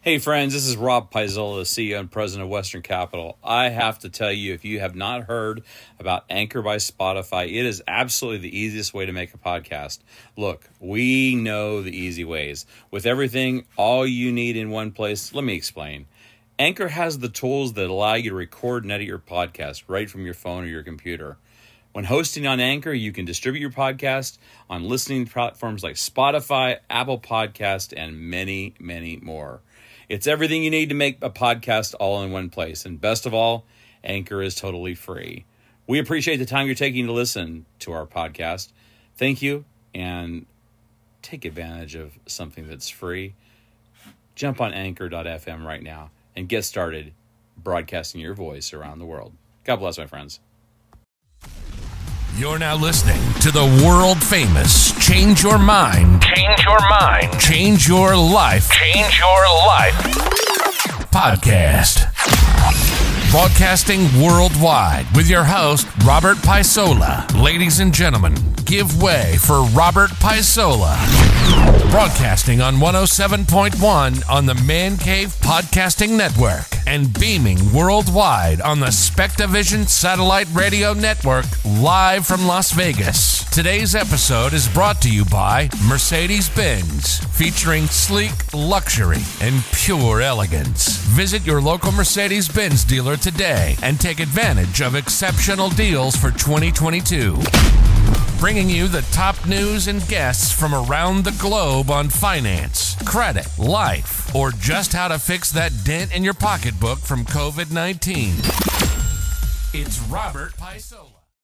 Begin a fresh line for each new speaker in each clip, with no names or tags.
Hey friends, this is Rob Paizola, CEO and President of Western Capital. I have to tell you, if you have not heard about Anchor by Spotify, it is absolutely the easiest way to make a podcast. Look, we know the easy ways. With everything, all you need in one place, let me explain. Anchor has the tools that allow you to record and edit your podcast right from your phone or your computer. When hosting on Anchor, you can distribute your podcast on listening platforms like Spotify, Apple Podcast, and many, many more. It's everything you need to make a podcast all in one place. And best of all, Anchor is totally free. We appreciate the time you're taking to listen to our podcast. Thank you, and take advantage of something that's free. Jump on anchor.fm right now and get started broadcasting your voice around the world. God bless, my friends.
You're now listening to the world famous Change Your Mind, Change Your Mind, Change Your Life, Change Your Life podcast. Broadcasting worldwide with your host, Robert Paizola. Ladies and gentlemen, give way for Robert Paizola. Broadcasting on 107.1 on the Man Cave Podcasting Network and beaming worldwide on the Spectavision Satellite Radio Network live from Las Vegas. Today's episode is brought to you by Mercedes-Benz, featuring sleek luxury and pure elegance. Visit your local Mercedes-Benz dealer today and take advantage of exceptional deals for 2022. Bringing you the top news and guests from around the globe on finance, credit, life, or just how to fix that dent in your pocketbook from COVID-19. It's Robert Paizola.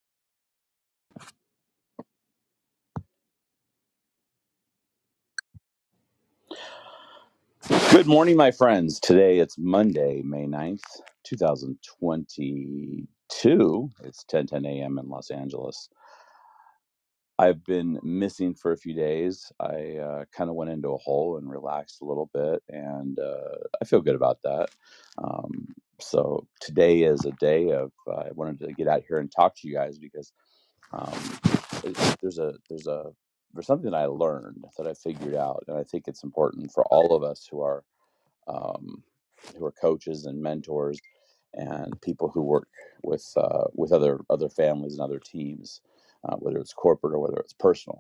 Good morning, my friends. Today it's Monday, May 9th, 2022. It's 10:10 a.m. in Los Angeles. I've been missing for a few days. I kind of went into a hole and relaxed a little bit, and I feel good about that. So today is a day of I wanted to get out here and talk to you guys because there's something that I learned that I figured out, and I think it's important for all of us who are coaches and mentors and people who work with other families and other teams, whether it's corporate or whether it's personal.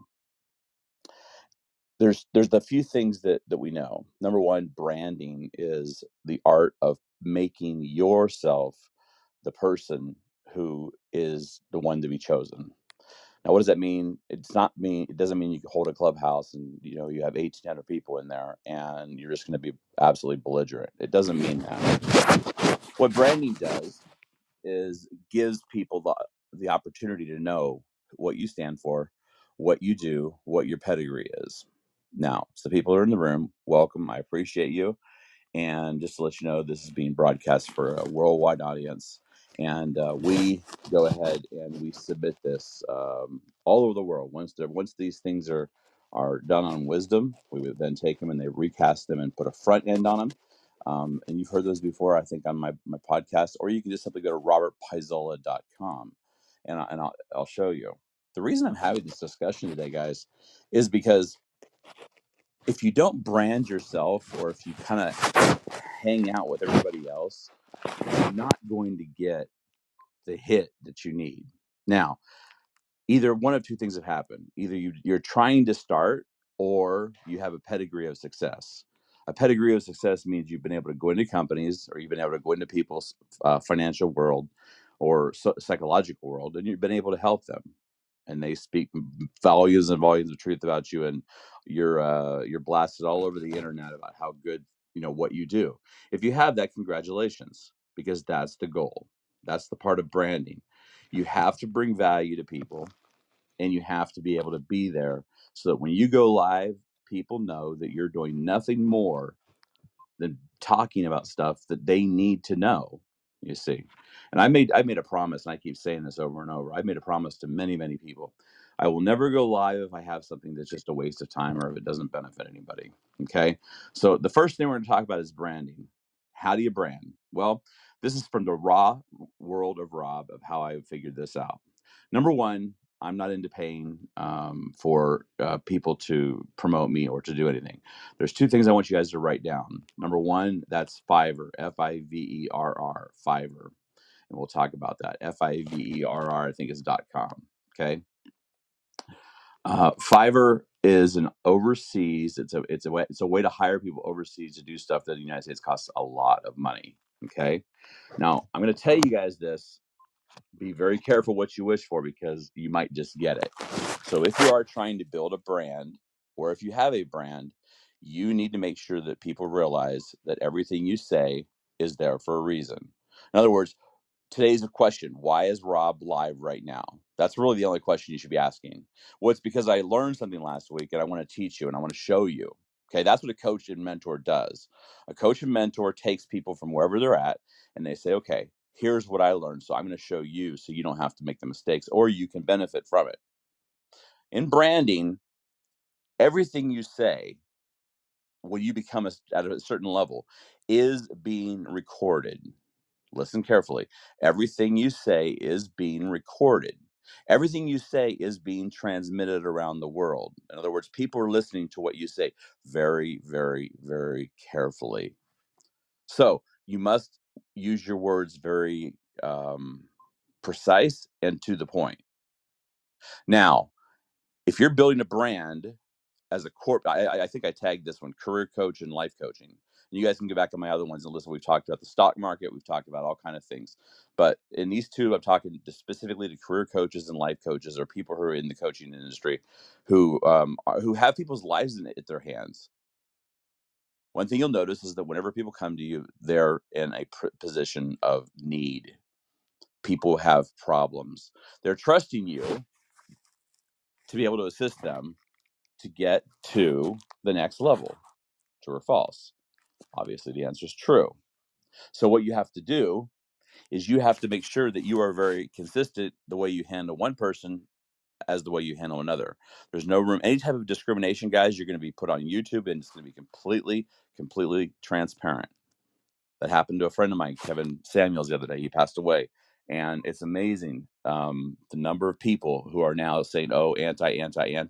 There's the few things that we know. Number one, branding is the art of making yourself the person who is the one to be chosen. Now, what does that mean? It doesn't mean you can hold a clubhouse and you have 1,800 people in there and you're just going to be absolutely belligerent. It doesn't mean that. What branding does is gives people the opportunity to know what you stand for, what you do, what your pedigree is. Now, so the people who are in the room, welcome. I appreciate you. And just to let you know, this is being broadcast for a worldwide audience. And we go ahead and we submit this all over the world. Once these things are done on wisdom, we would then take them and they recast them and put a front end on them. And you've heard those before, I think, on my podcast, or you can just simply go to robertpaizola.com and I'll show you. The reason I'm having this discussion today, guys, is because if you don't brand yourself, or if you kind of hang out with everybody else, you're not going to get the hit that you need. Now, either one of two things have happened. Either you're trying to start, or you have a pedigree of success. A pedigree of success means you've been able to go into companies, or you've been able to go into people's financial world or psychological world, and you've been able to help them. And they speak volumes and volumes of truth about you, and you're blasted all over the internet about how good what you do. If you have that, congratulations, because that's the goal. That's the part of branding. You have to bring value to people, and you have to be able to be there so that when you go live, people know that you're doing nothing more than talking about stuff that they need to know. You see, and I made a promise, and I keep saying this over and over. I made a promise to many, many people. I will never go live if I have something that's just a waste of time or if it doesn't benefit anybody. Okay, so the first thing we're going to talk about is branding. How do you brand? Well, this is from the raw world of Rob, of how I figured this out. Number one, I'm not into paying for people to promote me or to do anything. There's two things I want you guys to write down. Number one, that's Fiverr, Fiverr, Fiverr. And we'll talk about that. Fiverr, I think is .com. Okay. Fiverr is an overseas. It's a way to hire people overseas to do stuff that in the United States costs a lot of money. Okay. Now I'm going to tell you guys this. Be very careful what you wish for, because you might just get it. So if you are trying to build a brand, or if you have a brand, you need to make sure that people realize that everything you say is there for a reason. In other words, today's a question: why is Rob live right now? That's really the only question you should be asking. Well, it's because I learned something last week and I want to teach you and I want to show you. Okay, that's what a coach and mentor does. A coach and mentor takes people from wherever they're at and they say, okay, here's what I learned, so I'm going to show you so you don't have to make the mistakes, or you can benefit from it. In branding, everything you say when you become at a certain level is being recorded. Listen carefully. Everything you say is being recorded. Everything you say is being transmitted around the world. In other words, people are listening to what you say very, very, very carefully. So you must use your words very precise and to the point. Now, if you're building a brand as a I think I tagged this one, career coach and life coaching. And you guys can go back to my other ones and listen. We've talked about the stock market. We've talked about all kind of things. But in these two, I'm talking specifically to career coaches and life coaches, or people who are in the coaching industry who have people's lives at their hands. One thing you'll notice is that whenever people come to you, they're in a position of need. People have problems. They're trusting you to be able to assist them to get to the next level. True or false? Obviously, the answer is true. So what you have to do is you have to make sure that you are very consistent the way you handle one person as the way you handle another. There's no room. Any type of discrimination, guys, you're going to be put on YouTube, and it's going to be completely transparent. That happened to a friend of mine, Kevin Samuels, the other day. He passed away. And it's amazing the number of people who are now saying, oh, anti.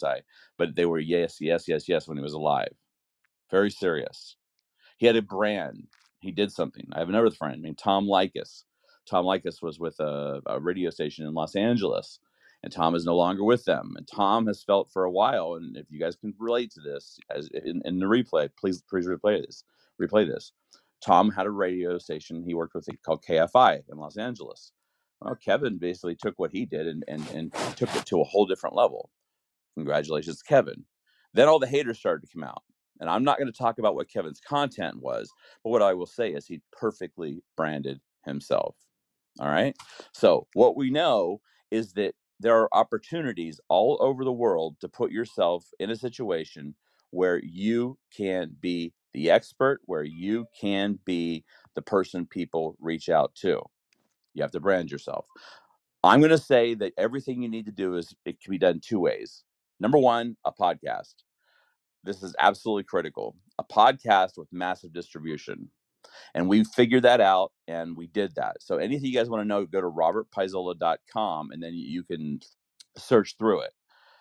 But they were yes when he was alive. Very serious. He had a brand. He did something. I have another friend named Tom Likas. Tom Likas was with a radio station in Los Angeles, and Tom is no longer with them. And Tom has felt for a while, and if you guys can relate to this, as in the replay, please replay this. Tom had a radio station he worked with called KFI in Los Angeles. Well, Kevin basically took what he did and took it to a whole different level. Congratulations, Kevin. Then all the haters started to come out. And I'm not going to talk about what Kevin's content was, but what I will say is he perfectly branded himself. All right. So what we know is that there are opportunities all over the world to put yourself in a situation where you can be the expert, where you can be the person people reach out to. You have to brand yourself. I'm going to say that everything you need to do it can be done two ways. Number one, a podcast. This is absolutely critical. A podcast with massive distribution. And we figured that out and we did that. So anything you guys want to know, go to robertpaisola.com and then you can search through it.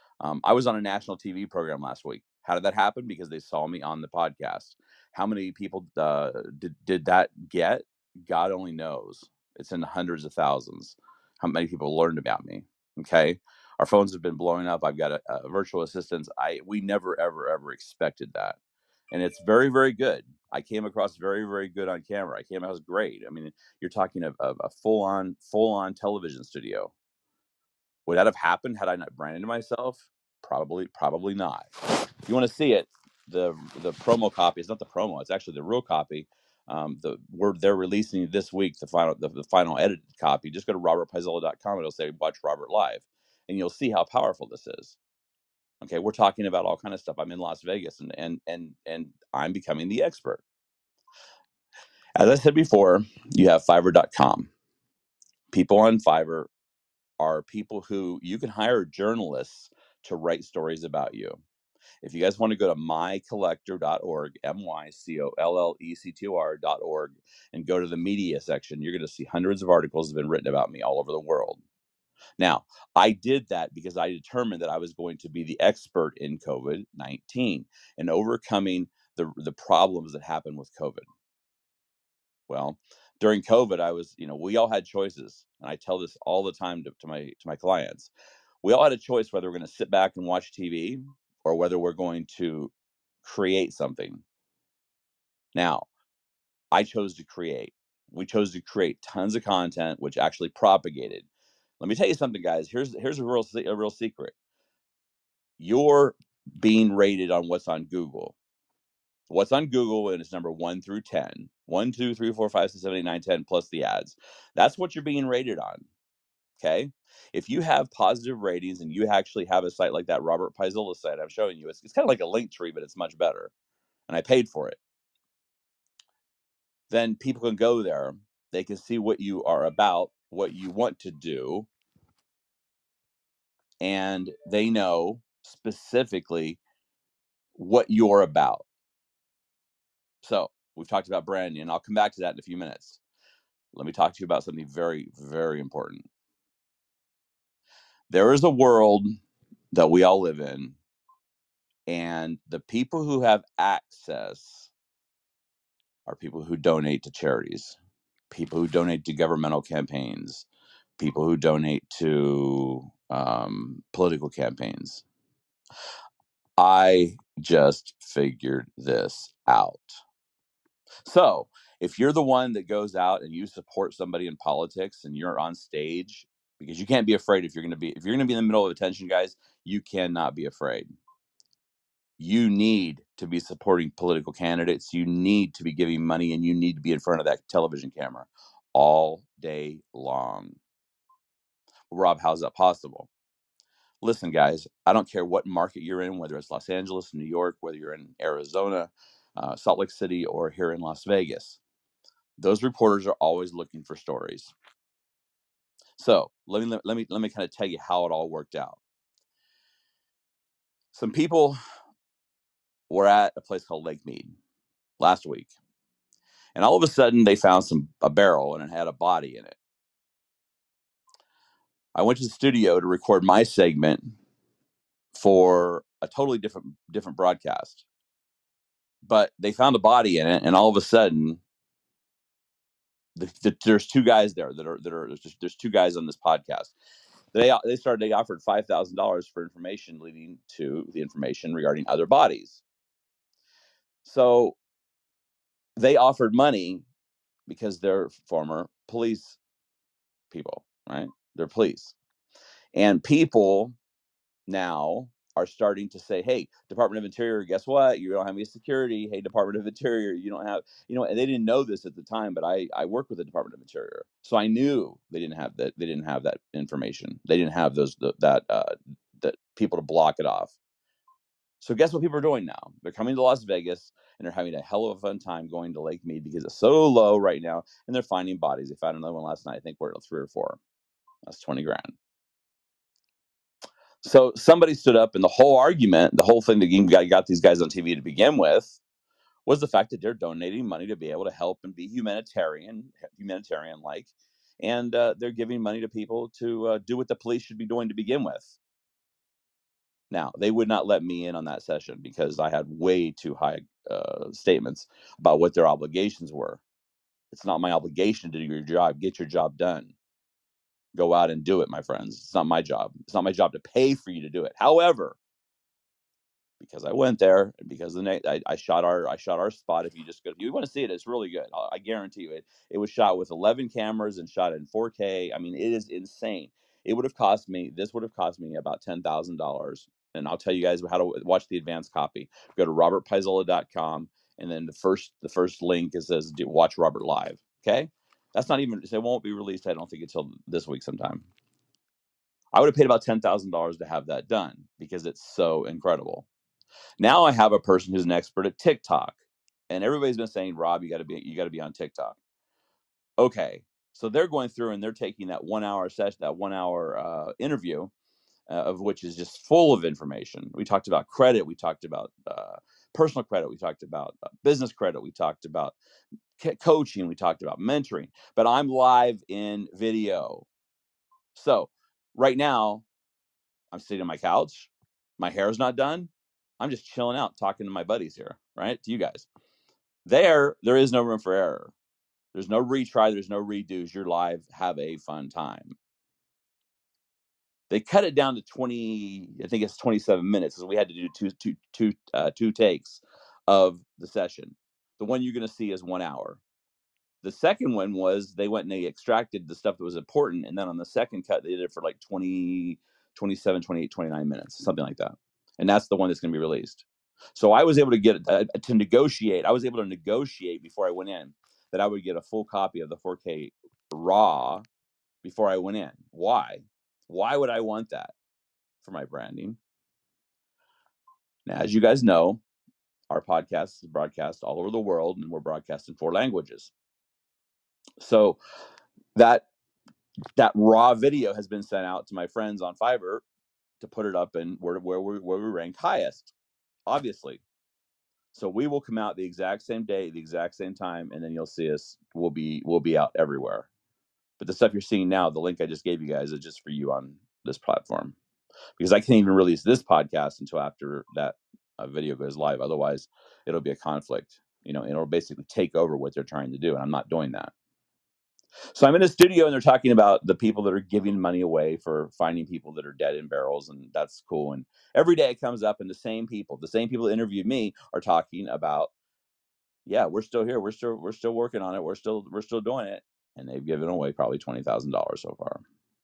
I was on a national TV program last week. How did that happen? Because they saw me on the podcast. How many people did that get? God only knows. It's in the hundreds of thousands. How many people learned about me? Okay. Our phones have been blowing up. I've got a virtual assistants. We never, ever expected that. And it's very, very good. I came across very, very good on camera. I came across great. I mean, you're talking a full-on television studio. Would that have happened had I not branded myself? Probably not. If you want to see it, the promo copy is not the promo. It's actually the real copy. They're releasing this week the final edited copy. Just go to robertpaisola.com. It'll say watch Robert live, and you'll see how powerful this is. Okay, we're talking about all kind of stuff. I'm in Las Vegas, and I'm becoming the expert. As I said before, you have Fiverr.com. People on Fiverr are people who you can hire journalists to write stories about you. If you guys want to go to mycollector.org, mycollector.org, and go to the media section, you're going to see hundreds of articles that have been written about me all over the world. Now, I did that because I determined that I was going to be the expert in COVID-19 and overcoming the problems that happen with COVID. Well, during COVID, I was, we all had choices, and I tell this all the time to my clients. We all had a choice whether we're going to sit back and watch TV or whether we're going to create something. Now, I chose to create. We chose to create tons of content, which actually propagated. Let me tell you something, guys. Here's a real secret. You're being rated on what's on Google. What's on Google, and it's number 1 through 10. 1, 2, 3, 4, 5, 6, 7, 8, 9, 10, plus the ads. That's what you're being rated on. Okay. If you have positive ratings and you actually have a site like that Robert Paisola site I'm showing you, it's kind of like a Linktree, but it's much better. And I paid for it. Then people can go there. They can see what you are about, what you want to do, and they know specifically what you're about. So we've talked about branding, and I'll come back to that in a few minutes. Let me talk to you about something very, very important. There is a world that we all live in, and the people who have access are people who donate to charities, people who donate to governmental campaigns, people who donate to political campaigns. I just figured this out. So if you're the one that goes out and you support somebody in politics and you're on stage, because you can't be afraid if you're going to be in the middle of attention, guys, you cannot be afraid. You need to be supporting political candidates. You need to be giving money, and you need to be in front of that television camera all day long. Rob, how's that possible? Listen, guys, I don't care what market you're in, whether it's Los Angeles, New York, whether you're in Arizona, Salt Lake City, or here in Las Vegas. Those reporters are always looking for stories. So let me kind of tell you how it all worked out. Some people were at a place called Lake Mead last week, and all of a sudden they found a barrel and it had a body in it. I went to the studio to record my segment for a totally different broadcast, but they found a body in it, and all of a sudden there's two guys there there's two guys on this podcast. They offered $5,000 for information leading to the information regarding other bodies. So they offered money because they're former police people, right? They're police. And people now are starting to say, hey, Department of Interior, guess what? You don't have any security. Hey, Department of Interior, you don't have, and they didn't know this at the time, but I work with the Department of Interior. So I knew they didn't have that information. They didn't have that people to block it off. So guess what people are doing now? They're coming to Las Vegas, and they're having a hell of a fun time going to Lake Mead because it's so low right now, and they're finding bodies. They found another one last night. I think we're at 3 or 4. That's 20 grand. So somebody stood up, and the whole argument, the whole thing that got these guys on TV to begin with, was the fact that they're donating money to be able to help and be humanitarian-like, and they're giving money to people to do what the police should be doing to begin with. Now, they would not let me in on that session because I had way too high statements about what their obligations were. It's not my obligation to do your job. Get your job done. Go out and do it, my friends. It's not my job. It's not my job to pay for you to do it. However, because I went there and because I shot our spot. If you just go, if you want to see it, it's really good. I guarantee you it. It was shot with 11 cameras and shot in 4K. I mean, it is insane. This would have cost me about $10,000. And I'll tell you guys how to watch the advanced copy. Go to robertpaisola.com, and then the first link says watch Robert live. Okay, that's not even. It won't be released. I don't think until this week sometime. I would have paid about $10,000 to have that done because it's so incredible. Now I have a person who's an expert at TikTok, and everybody's been saying, Rob, you got to be on TikTok. Okay, so they're going through and they're taking that 1 hour session, that 1 hour interview, of which is just full of information. We talked about credit, we talked about personal credit, we talked about business credit, we talked about coaching, we talked about mentoring. But I'm live in video, so Right now, I'm sitting on my couch. My hair's not done. I'm just chilling out, talking to my buddies here, right? To you guys. There is no room for error. There's no retry. There's no redos. You're live. Have a fun time. They cut it down to 20. I think it's 27 minutes because we had to do two takes of the session. The one you're going to see is 1 hour. The second one was they went and they extracted the stuff that was important. And then on the second cut, they did it for like 20, 27, 28, 29 minutes, something like that. And that's the one that's going to be released. So I was able to get to negotiate. I was able to negotiate before I went in that I would get a full copy of the 4K raw before I went in. Why? Why would I want that for my branding? Now, as you guys know, our podcast is broadcast all over the world, and we're broadcast in 4 languages. So that raw video has been sent out to my friends on Fiverr to put it up in where we rank highest, obviously. So we will come out the exact same day, the exact same time, and then you'll see us. We'll be out everywhere. But the stuff you're seeing now, the link I just gave you guys, is just for you on this platform, because I can't even release this podcast until after that video goes live. Otherwise, it'll be a conflict. It'll basically take over what they're trying to do, and I'm not doing that. So I'm in a studio and they're talking about the people that are giving money away for finding people that are dead in barrels, and that's cool. And every day it comes up, and the same people that interviewed me are talking about, yeah, we're still here, we're still working on it, we're still doing it, and they've given away probably $20,000 so far.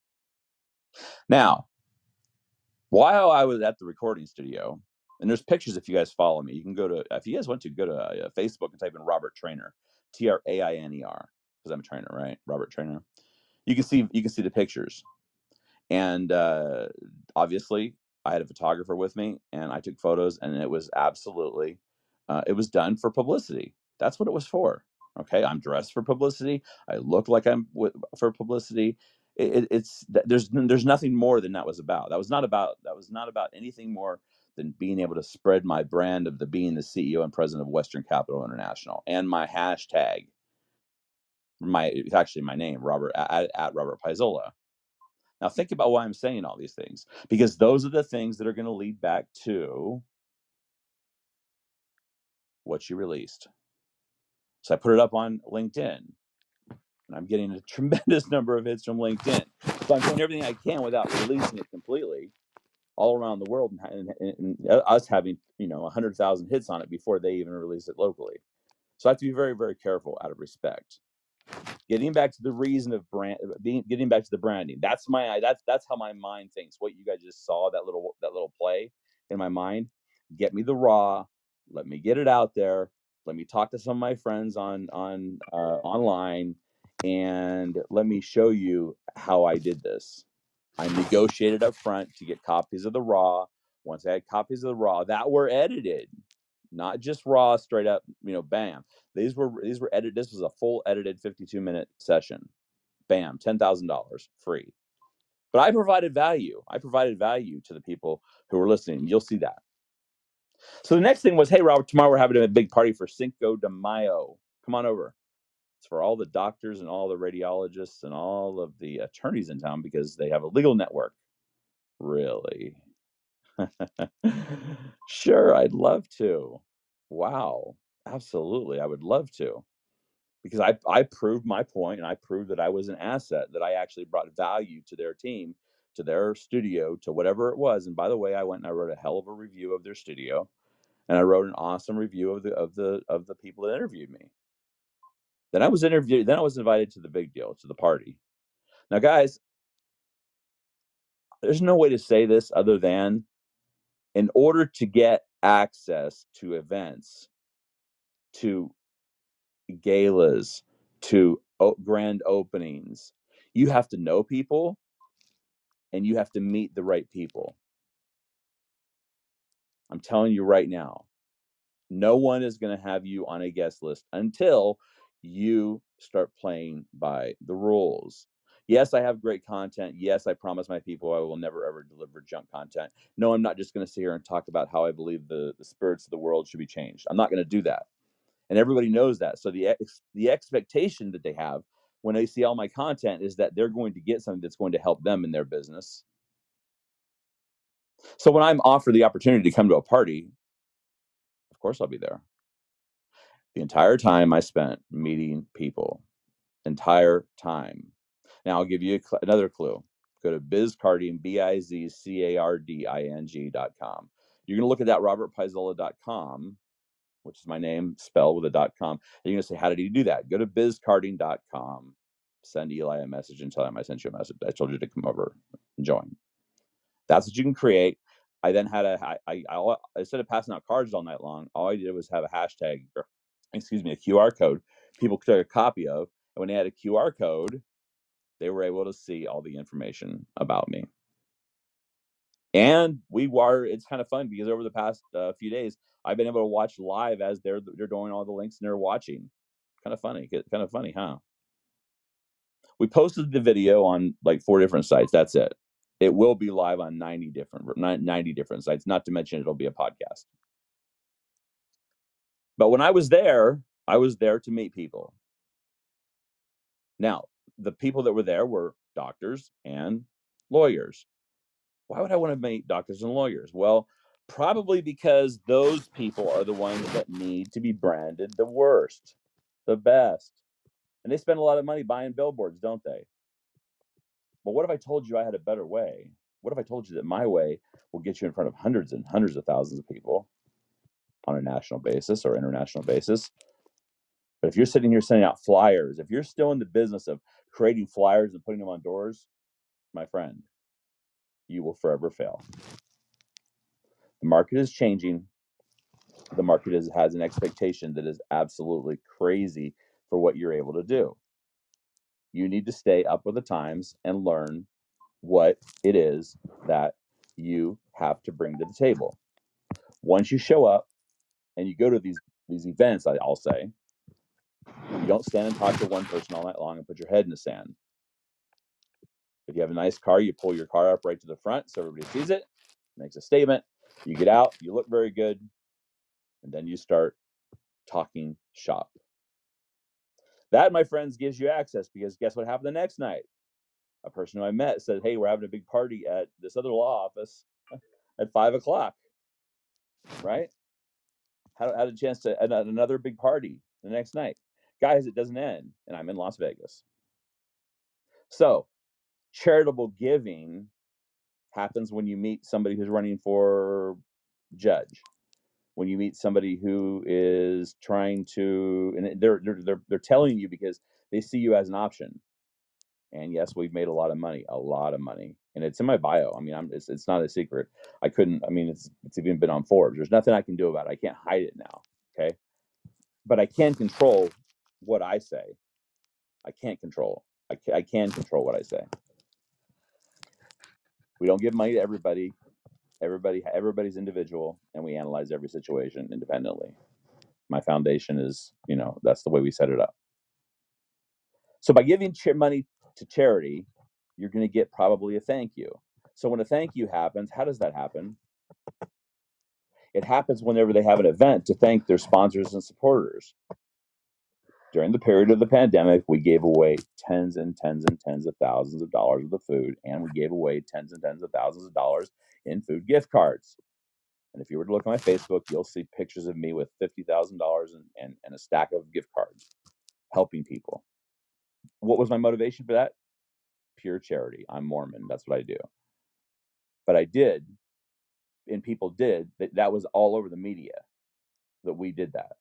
Now, while I was at the recording studio, and there's pictures if you guys follow me, you can if you guys want to go to Facebook and type in Robert Trainer, Trainer, because I'm a trainer, right? Robert Trainer. You can see the pictures, and obviously I had a photographer with me, and I took photos, and it was absolutely it was done for publicity. That's what it was for. Okay, I'm dressed for publicity. I look like I'm for publicity. There's nothing more than that was about. That was not about anything more than being able to spread my brand of being the CEO and president of Western Capital International, and my hashtag. It's actually my name, Robert at Robert Paisola. Now think about why I'm saying all these things, because those are the things that are going to lead back to what you released. So I put it up on LinkedIn, and I'm getting a tremendous number of hits from LinkedIn. So I'm doing everything I can without releasing it completely all around the world, and us having 100,000 hits on it before they even release it locally. So I have to be very, very careful out of respect. Getting back to the reason of getting back to the branding. That's how my mind thinks. What you guys just saw, that little play in my mind. Get me the raw. Let me get it out there. Let me talk to some of my friends online, and let me show you how I did this. I negotiated up front to get copies of the raw. Once I had copies of the raw that were edited, not just raw straight up, bam. These were edited. This was a full edited 52-minute session. Bam, $10,000 free. But I provided value. I provided value to the people who were listening. You'll see that. So the next thing was, hey, Robert, tomorrow we're having a big party for Cinco de Mayo. Come on over. It's for all the doctors and all the radiologists and all of the attorneys in town, because they have a legal network. Really? Sure, I'd love to. Wow, absolutely, I would love to, because I proved my point, and I proved that I was an asset, that I actually brought value to their team, to their studio, to whatever it was. And by the way, I went and I wrote a hell of a review of their studio, and I wrote an awesome review of the people that interviewed me. Then I was invited to the big deal, to the party. Now, guys, there's no way to say this other than, in order to get access to events, to galas, to grand openings, you have to know people, and you have to meet the right people. I'm telling you right now, no one is going to have you on a guest list until you start playing by the rules. Yes, I have great content. Yes, I promise my people I will never, ever deliver junk content. No, I'm not just going to sit here and talk about how I believe the spirits of the world should be changed. I'm not going to do that. And everybody knows that. So the expectation that they have when they see all my content is that they're going to get something that's going to help them in their business. So when I'm offered the opportunity to come to a party, of course I'll be there. The entire time I spent meeting people, entire time. Now I'll give you another clue. Go to bizcarding, BIZCARDING.com. You're going to look at that robertpaisola.com, which is my name spelled with a .com. And you're going to say, how did he do that? Go to bizcarding.com. Send Eli a message and tell him I sent you a message. I told you to come over and join. That's what you can create. I then had instead of passing out cards all night long, all I did was have a hashtag, a QR code people took a copy of. And when they had a QR code, they were able to see all the information about me. And it's kind of fun because over the past few days, I've been able to watch live as they're doing all the links and they're watching. Kind of funny, huh? We posted the video on like 4 different sites. That's it. It will be live on 90 different sites, not to mention it'll be a podcast. But when I was there to meet people. Now, the people that were there were doctors and lawyers. Why would I want to meet doctors and lawyers? Well, probably because those people are the ones that need to be branded the worst, the best. And they spend a lot of money buying billboards, don't they? But what if I told you I had a better way? What if I told you that my way will get you in front of hundreds and hundreds of thousands of people on a national basis or international basis? But if you're sitting here sending out flyers, if you're still in the business of creating flyers and putting them on doors, my friend, you will forever fail. The market is changing. The market has an expectation that is absolutely crazy for what you're able to do. You need to stay up with the times and learn what it is that you have to bring to the table. Once you show up and you go to these events, I'll say, you don't stand and talk to one person all night long and put your head in the sand. If you have a nice car, you pull your car up right to the front so everybody sees it, makes a statement. You get out, you look very good, and then you start talking shop. That, my friends, gives you access because guess what happened the next night? A person who I met said, hey, we're having a big party at this other law office at 5 o'clock, right? Had a chance to another big party the next night. Guys, it doesn't end, and I'm in Las Vegas. So charitable giving happens when you meet somebody who's running for judge, when you meet somebody who is trying to, and they're telling you because they see you as an option. And yes, we've made a lot of money, and it's in my bio. I mean, it's not a secret. It's even been on Forbes. There's nothing I can do about it. I can't hide it now. Okay, but I can control what I say. I can't control. I can control what I say. We don't give money to everybody. Everybody's individual, and we analyze every situation independently. My foundation is, that's the way we set it up. So by giving money to charity, you're going to get probably a thank you. So when a thank you happens, how does that happen? It happens whenever they have an event to thank their sponsors and supporters. During the period of the pandemic, we gave away tens and tens and tens of thousands of dollars worth of food, and we gave away tens and tens of thousands of dollars in food gift cards. And if you were to look at my Facebook, you'll see pictures of me with $50,000 and a stack of gift cards helping people. What was my motivation for that? Pure charity. I'm Mormon. That's what I do. But I did, and people did, that was all over the media that we did that.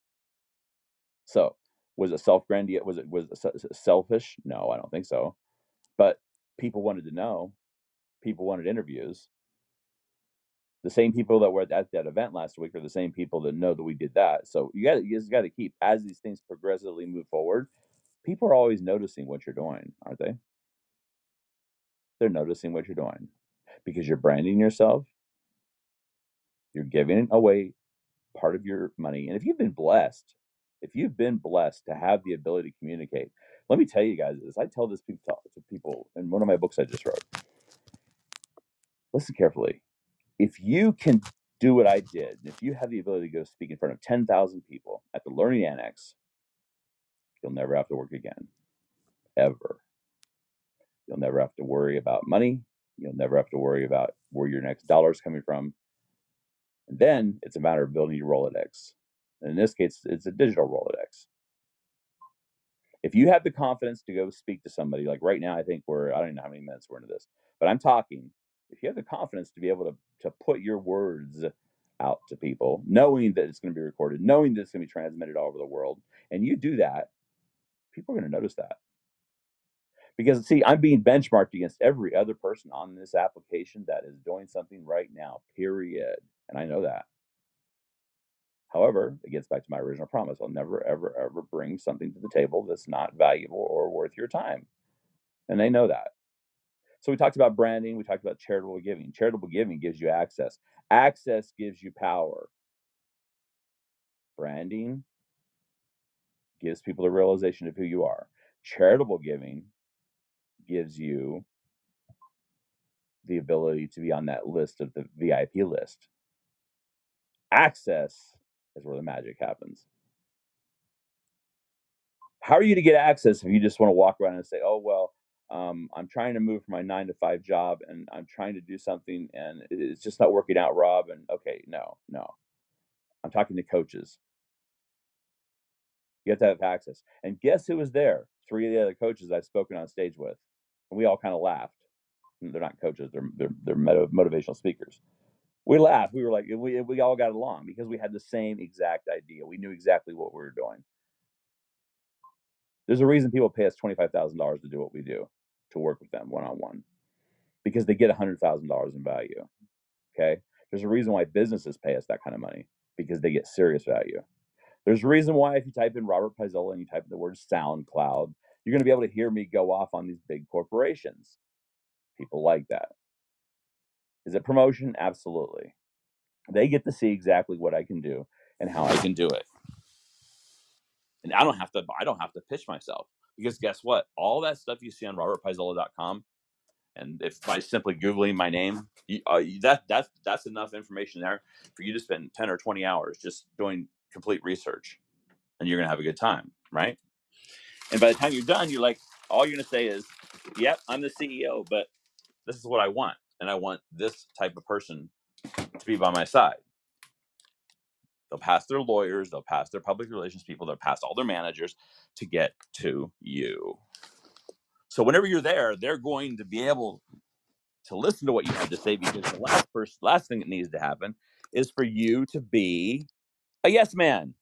So was it self-grandiose? Was it selfish? No, I don't think so. But people wanted to know. People wanted interviews. The same people that were at that event last week are the same people that know that we did that. So you just got to keep, as these things progressively move forward, people are always noticing what you're doing, aren't they? They're noticing what you're doing because you're branding yourself. You're giving away part of your money. And if you've been blessed to have the ability to communicate, let me tell you guys this. I tell this to people in one of my books I just wrote. Listen carefully. If you can do what I did, if you have the ability to go speak in front of 10,000 people at the Learning Annex, you'll never have to work again. ever. You'll never have to worry about money. You'll never have to worry about where your next dollar is coming from. And then it's a matter of building your Rolodex. And in this case, it's a digital Rolodex. If you have the confidence to go speak to somebody, like right now, I don't even know how many minutes we're into this, but I'm talking. If you have the confidence to be able to put your words out to people, knowing that it's going to be recorded, knowing that it's going to be transmitted all over the world, and you do that, people are going to notice that. Because, see, I'm being benchmarked against every other person on this application that is doing something right now, period. And I know that. However, it gets back to my original promise. I'll never, ever, ever bring something to the table that's not valuable or worth your time. And they know that. So we talked about branding. We talked about charitable giving. Charitable giving gives you access. Access gives you power. Branding gives people the realization of who you are. Charitable giving gives you the ability to be on that list of the VIP list. Access is where the magic happens. How are you to get access if you just want to walk around and say, oh, well, I'm trying to move from my 9-to-5 job and I'm trying to do something and it's just not working out, Rob? And okay, no. I'm talking to coaches. You have to have access. And guess who was there? 3 of the other coaches I've spoken on stage with. And we all kind of laughed. They're not coaches, they're motivational speakers. We laughed. We were like, we all got along because we had the same exact idea. We knew exactly what we were doing. There's a reason people pay us $25,000 to do what we do, to work with them one-on-one, because they get $100,000 in value. Okay. There's a reason why businesses pay us that kind of money, because they get serious value. There's a reason why if you type in Robert Paisola and you type in the word SoundCloud, you're going to be able to hear me go off on these big corporations. People like that. Is it promotion? Absolutely. They get to see exactly what I can do and how I can do it. And I don't have to pitch myself, because guess what? All that stuff you see on robertpaisola.com, and if by simply Googling my name, that's enough information there for you to spend 10 or 20 hours just doing complete research, and you're going to have a good time, right? And by the time you're done, you're like, all you're going to say is, yep, I'm the CEO, but this is what I want. And I want this type of person to be by my side. They'll pass their lawyers, they'll pass their public relations people, they'll pass all their managers to get to you. So whenever you're there, they're going to be able to listen to what you have to say, because the last thing that needs to happen is for you to be a yes man.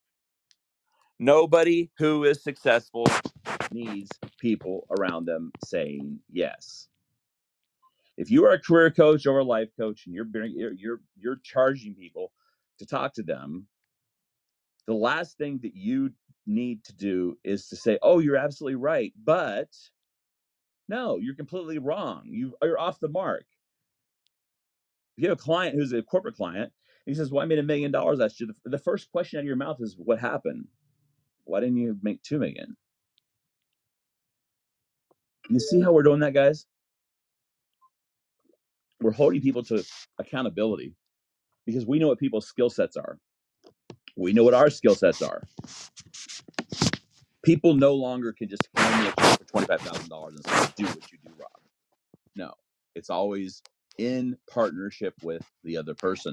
Nobody who is successful needs people around them saying yes. If you are a career coach or a life coach and you're charging people to talk to them, the last thing that you need to do is to say, oh, you're absolutely right, but no, you're completely wrong. You're off the mark. If you have a client who's a corporate client, he says, well, I made $1 million last year. The first question out of your mouth is, what happened? Why didn't you make 2 million? You see how we're doing that, guys? We're holding people to accountability because we know what people's skill sets are. We know what our skill sets are. People no longer can just hand me a check for $25,000 and say, do what you do, Rob. No, it's always in partnership with the other person.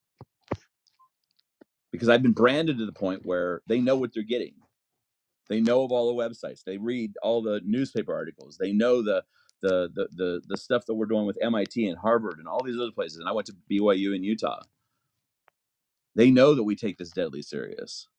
Because I've been branded to the point where they know what they're getting. They know of all the websites. They read all the newspaper articles. They know the stuff that we're doing with MIT and Harvard and all these other places. And I went to BYU in Utah. They know that we take this deadly serious.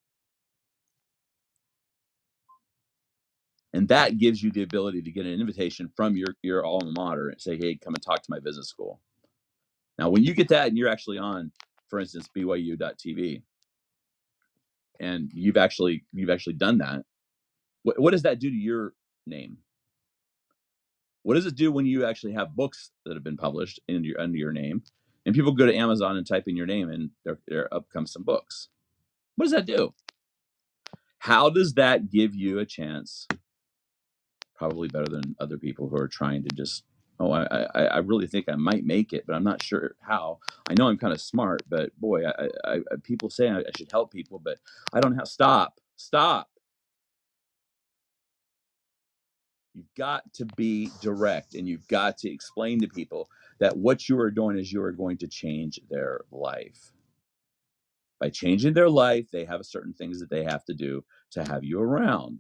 And that gives you the ability to get an invitation from your alma mater and say, hey, come and talk to my business school. Now, when you get that and you're actually on, for instance, BYU.TV, and you've actually done that, what does that do to your name? What does it do when you actually have books that have been published under your name, and people go to Amazon and type in your name, and there up comes some books? What does that do? How does that give you a chance? Probably better than other people who are trying to just, oh, I really think I might make it, but I'm not sure how. I know I'm kind of smart, but boy, I people say I should help people, but I don't have. Stop. You've got to be direct, and you've got to explain to people that what you are doing is you are going to change their life. By changing their life, they have certain things that they have to do to have you around.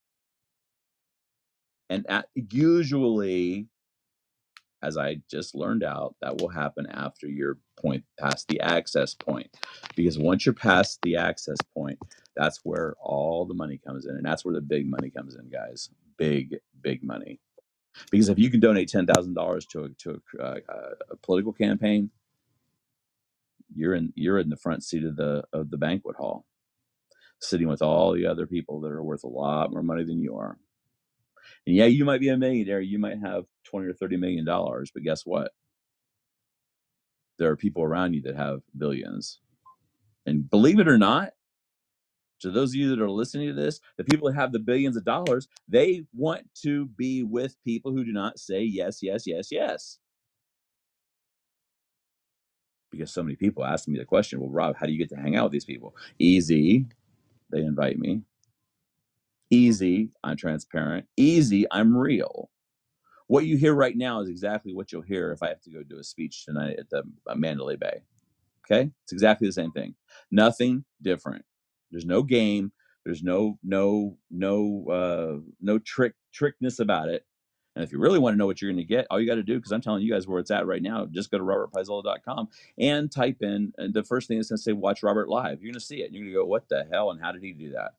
And usually, as I just learned out, that will happen after you're past the access point. Because once you're past the access point, that's where all the money comes in. And that's where the big money comes in, guys. Big, big money. Because if you can donate $10,000 to a political campaign, you're in the front seat of the banquet hall, sitting with all the other people that are worth a lot more money than you are. And yeah, you might be a millionaire, you might have $20 or $30 million, but guess what? There are people around you that have billions. And believe it or not, to those of you that are listening to this, the people that have the billions of dollars, they want to be with people who do not say yes, yes, yes, yes. Because so many people ask me the question, well, Rob, how do you get to hang out with these people? Easy. They invite me. Easy. I'm transparent. Easy. I'm real. What you hear right now is exactly what you'll hear if I have to go do a speech tonight at the Mandalay Bay. Okay? It's exactly the same thing. Nothing different. There's no game. There's no trickness about it. And if you really want to know what you're going to get, all you got to do, because I'm telling you guys where it's at right now, just go to robertpaisola.com and type in, and the first thing is going to say, watch Robert live. You're going to see it. And you're going to go, what the hell? And how did he do that?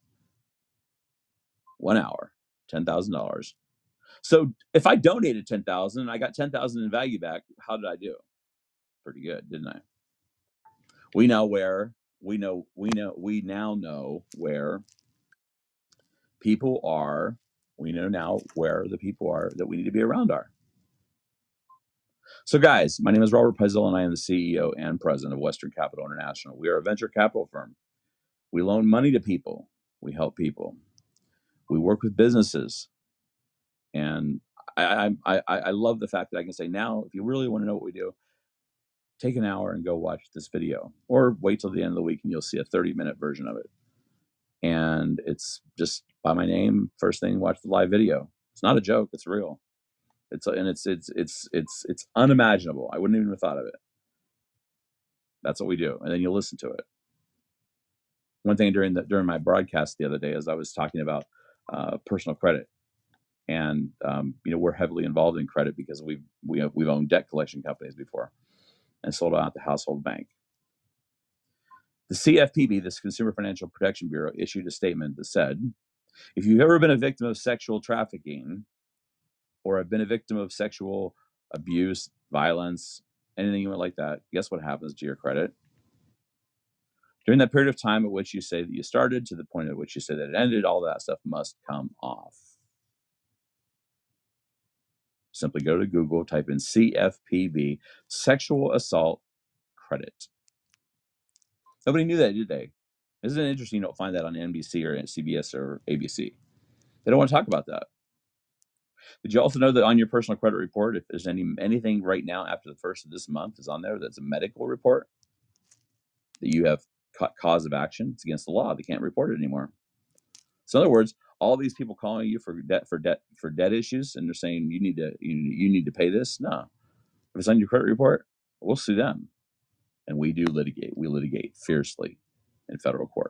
1 hour, $10,000. So if I donated $10,000 and I got $10,000 in value back, how did I do? Pretty good, didn't I? We now know where people are. We know now where the people are that we need to be around are. So guys, my name is Robert Paisola, and I am the CEO and president of Western Capital International. We are a venture capital firm. We loan money to people. We help people. We work with businesses. And I love the fact that I can say now, if you really want to know what we do, take an hour and go watch this video, or wait till the end of the week and you'll see a 30-minute version of it. And it's just by my name, first thing, watch the live video. It's not a joke, it's real. It's unimaginable. I wouldn't even have thought of it. That's what we do. And then you'll listen to it. One thing during my broadcast the other day, as I was talking about personal credit, and we're heavily involved in credit because we've owned debt collection companies before and sold out the household bank. The CFPB, this Consumer Financial Protection Bureau, issued a statement that said, if you've ever been a victim of sexual trafficking or have been a victim of sexual abuse, violence, anything like that, guess what happens to your credit? During that period of time at which you say that you started to the point at which you say that it ended, all that stuff must come off. Simply go to Google, type in CFPB, sexual assault credit. Nobody knew that, did they? Isn't it interesting you don't find that on NBC or CBS or ABC? They don't want to talk about that. Did you also know that on your personal credit report, if there's anything right now after the first of this month is on there that's a medical report, that you have cause of action, it's against the law. They can't report it anymore. So in other words, all these people calling you for debt issues, and they're saying you need to pay this. No, if it's on your credit report, we'll sue them. And we do litigate. We litigate fiercely in federal court.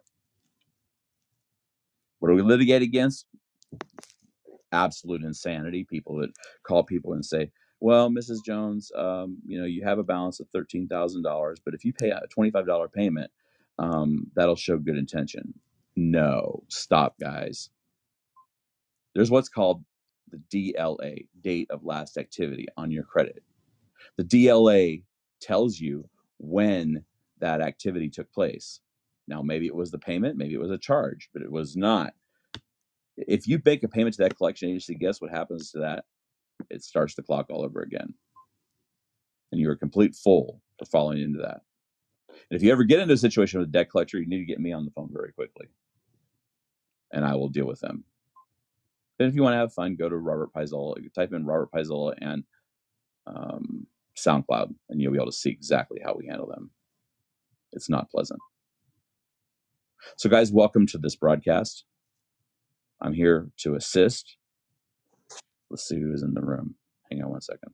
What do we litigate against? Absolute insanity. People that call people and say, well, Mrs. Jones, you have a balance of $13,000, but if you pay a $25 payment, that'll show good intention. No, stop, guys. There's what's called the DLA, date of last activity, on your credit. The DLA tells you when that activity took place. Now, maybe it was the payment, maybe it was a charge, but it was not. If you make a payment to that collection agency, guess what happens to that? It starts the clock all over again. And you're a complete fool for falling into that. And if you ever get into a situation with a debt collector, you need to get me on the phone very quickly. And I will deal with them. And if you want to have fun, go to Robert Paisola. You type in Robert Paisola and SoundCloud, and you'll be able to see exactly how we handle them. It's not pleasant. So guys, welcome to this broadcast. I'm here to assist. Let's see who's in the room. Hang on one second.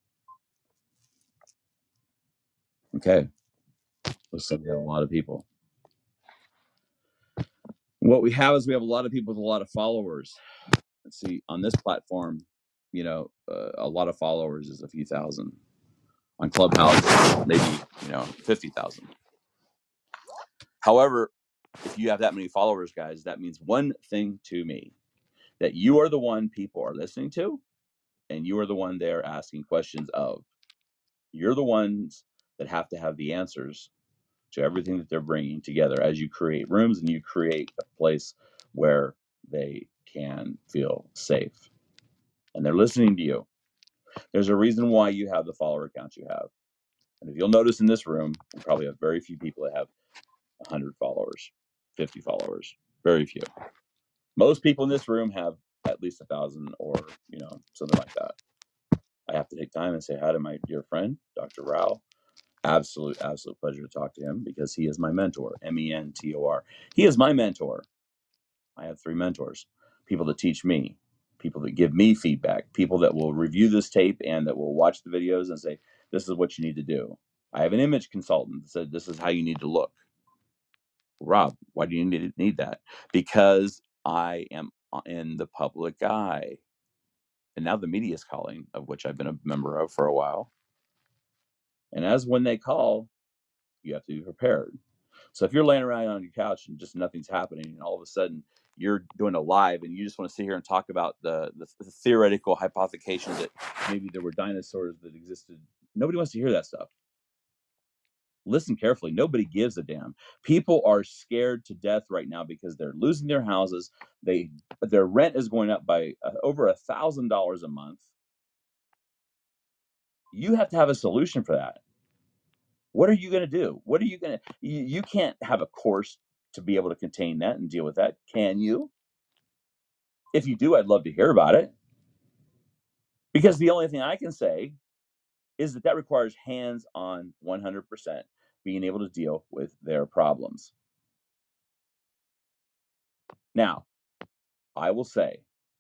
Okay. Looks like we have a lot of people. What we have is we have a lot of people with a lot of followers. Let's see, on this platform, a lot of followers is a few thousand. On Clubhouse, maybe, 50,000. However, if you have that many followers, guys, that means one thing to me, that you are the one people are listening to, and you are the one they're asking questions of. You're the ones that have to have the answers to everything that they're bringing together as you create rooms and you create a place where they can feel safe. And they're listening to you. There's a reason why you have the follower count you have. And if you'll notice in this room, we probably have very few people that have 100 followers, 50 followers, very few. Most people in this room have at least 1,000 or, something like that. I have to take time and say hi to my dear friend, Dr. Rao. Absolute pleasure to talk to him because he is my mentor, mentor. He is my mentor. I have 3 mentors, people that teach me, people that give me feedback, people that will review this tape and that will watch the videos and say, this is what you need to do. I have an image consultant that said, this is how you need to look. Rob, why do you need that? Because I am in the public eye. And now the media is calling, of which I've been a member of for a while. And as when they call, you have to be prepared. So if you're laying around on your couch and just nothing's happening, and all of a sudden you're doing a live and you just want to sit here and talk about the theoretical hypothecation that maybe there were dinosaurs that existed, nobody wants to hear that stuff. Listen carefully. Nobody gives a damn. People are scared to death right now because they're losing their houses. Their rent is going up by over $1,000 a month. You have to have a solution for that. What are you going to do? What are you going to? You can't have a course to be able to contain that and deal with that, can you? If you do, I'd love to hear about it. Because the only thing I can say is that requires hands-on 100% being able to deal with their problems. Now, I will say,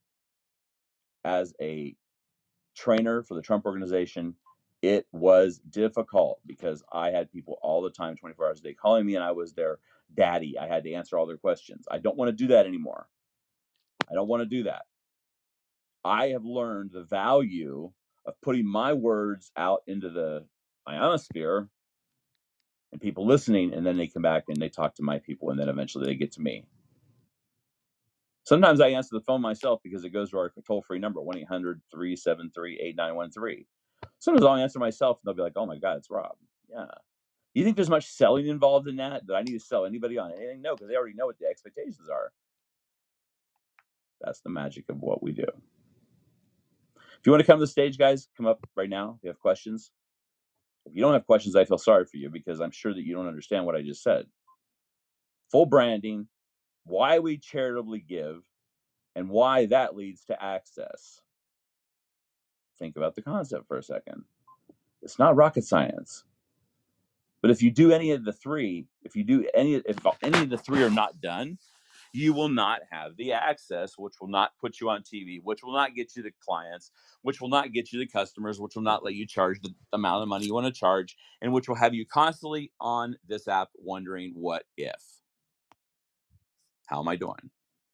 as a trainer for the Trump Organization, it was difficult because I had people all the time, 24 hours a day, calling me, and I was their daddy. I had to answer all their questions. I don't want to do that anymore. I don't want to do that. I have learned the value of putting my words out into the ionosphere and people listening, and then they come back and they talk to my people, and then eventually they get to me. Sometimes I answer the phone myself because it goes to our toll-free number, 1-800-373-8913. Sometimes I'll answer myself, and they'll be like, oh my God, it's Rob. Yeah. You think there's much selling involved in that? That I need to sell anybody on anything? No, because they already know what the expectations are. That's the magic of what we do. If you want to come to the stage, guys, come up right now. If you have questions. If you don't have questions, I feel sorry for you because I'm sure that you don't understand what I just said. Full branding, why we charitably give, and why that leads to access. Think about the concept for a second. It's not rocket science. But if you do any of the 3, if any of the 3 are not done, you will not have the access, which will not put you on TV, which will not get you the clients, which will not get you the customers, which will not let you charge the amount of money you want to charge, and which will have you constantly on this app wondering, what if? How am I doing?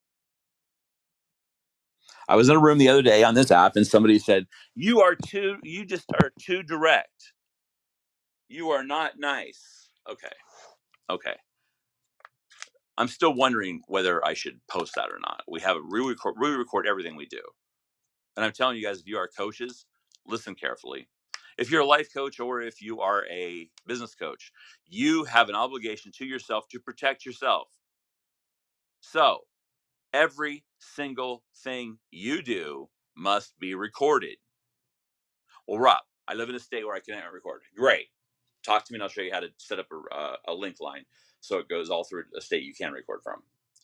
I was in a room the other day on this app, and somebody said, you just are too direct. You are not nice. Okay. I'm still wondering whether I should post that or not. We record everything we do. And I'm telling you guys, if you are coaches, listen carefully. If you're a life coach or if you are a business coach, you have an obligation to yourself to protect yourself. So every single thing you do must be recorded. Well, Rob, I live in a state where I can't record. Great. Talk to me and I'll show you how to set up a link line so it goes all through a state you can record from.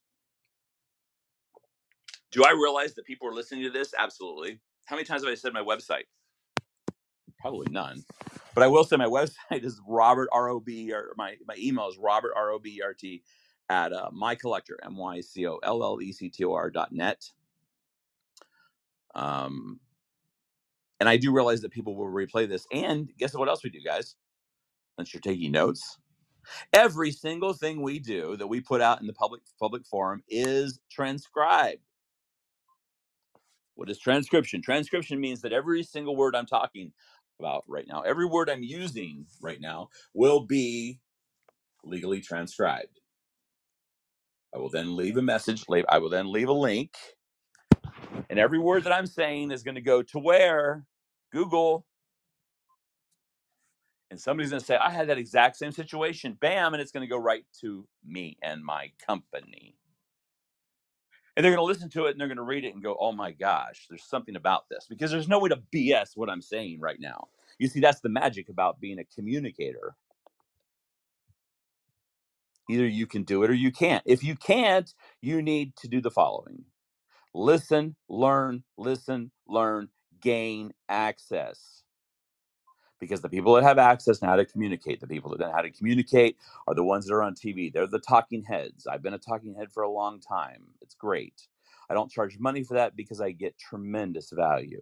Do I realize that people are listening to this? Absolutely. How many times have I said my website? Probably none. But I will say my website is Robert, R-O-B, or my email is Robert, R-O-B-E-R-T, at mycollector, MYCOLLECTOR.net. And I do realize that people will replay this. And guess what else we do, guys? Unless you're taking notes, every single thing we do that we put out in the public forum is transcribed. What is transcription? Transcription means that every single word I'm talking about right now, every word I'm using right now, will be legally transcribed. I will then leave a message. I will then leave a link. And every word that I'm saying is going to go to where? Google. And somebody's going to say, I had that exact same situation. Bam. And it's going to go right to me and my company. And they're going to listen to it and they're going to read it and go, oh my gosh, there's something about this. Because there's no way to BS what I'm saying right now. You see, that's the magic about being a communicator. Either you can do it or you can't. If you can't, you need to do the following: listen, learn, gain access. Because the people that have access know how to communicate. The people that know how to communicate are the ones that are on TV. They're the talking heads. I've been a talking head for a long time. It's great. I don't charge money for that because I get tremendous value.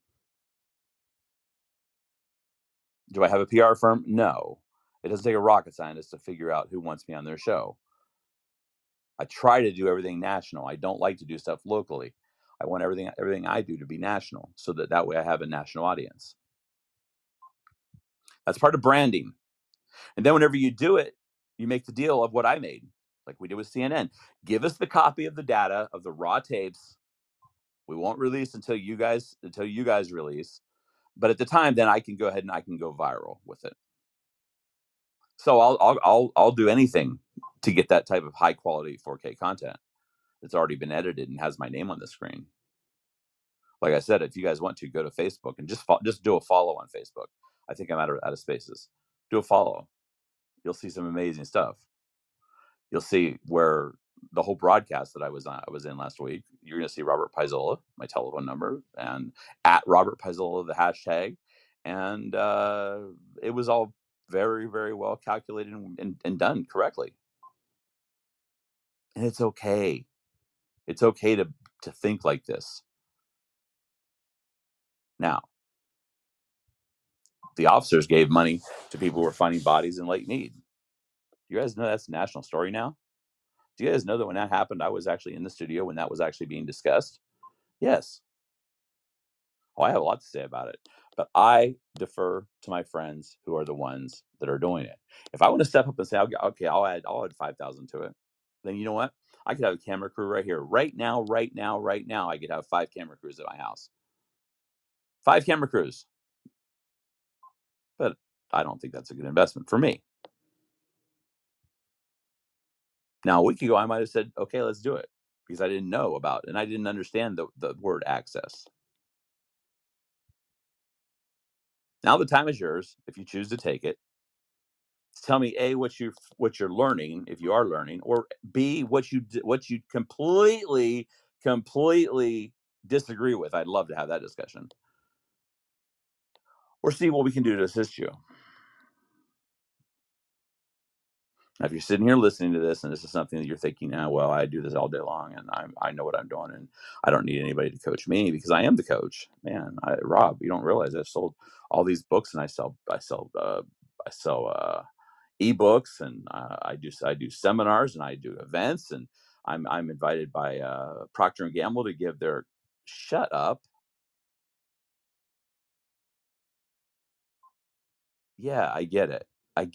Do I have a PR firm? No. It doesn't take a rocket scientist to figure out who wants me on their show. I try to do everything national. I don't like to do stuff locally. I want everything I do to be national, so that way I have a national audience. That's part of branding. And then whenever you do it, you make the deal of what I made, like we did with CNN. Give us the copy of the data of the raw tapes. We won't release until you guys release. But at the time, then I can go ahead and I can go viral with it. So I'll do anything to get that type of high quality 4K content that's already been edited and has my name on the screen. Like I said, if you guys want to, go to Facebook and just do a follow on Facebook. I think I'm out of spaces. Do a follow. You'll see some amazing stuff. You'll see where the whole broadcast that I was in last week. You're going to see Robert Paisola, my telephone number, and at Robert Paisola, the hashtag. And it was all very, very well calculated and done correctly. And it's okay. It's okay to think like this. Now, the officers gave money to people who were finding bodies in Lake Mead. You guys know that's a national story now? Do you guys know that when that happened, I was actually in the studio when that was actually being discussed? Yes. Oh, I have a lot to say about it, but I defer to my friends who are the ones that are doing it. If I want to step up and say, okay, I'll add 5,000 to it, then you know what? I could have a camera crew right here, right now. I could have 5 camera crews at my house. 5 camera crews. But I don't think that's a good investment for me. Now, a week ago, I might have said, okay, let's do it, because I didn't know about it and I didn't understand the word access. Now the time is yours if you choose to take it. Tell me A, what you're learning, if you are learning, or B, what you completely disagree with. I'd love to have that discussion. Or see what we can do to assist you. Now, if you're sitting here listening to this and this is something that you're thinking, well, I do this all day long and I know what I'm doing and I don't need anybody to coach me because I am the coach. Man, Rob, you don't realize I've sold all these books and I sell ebooks and I do seminars and I do events and I'm invited by Procter and Gamble to give their shut up. Yeah, I get it.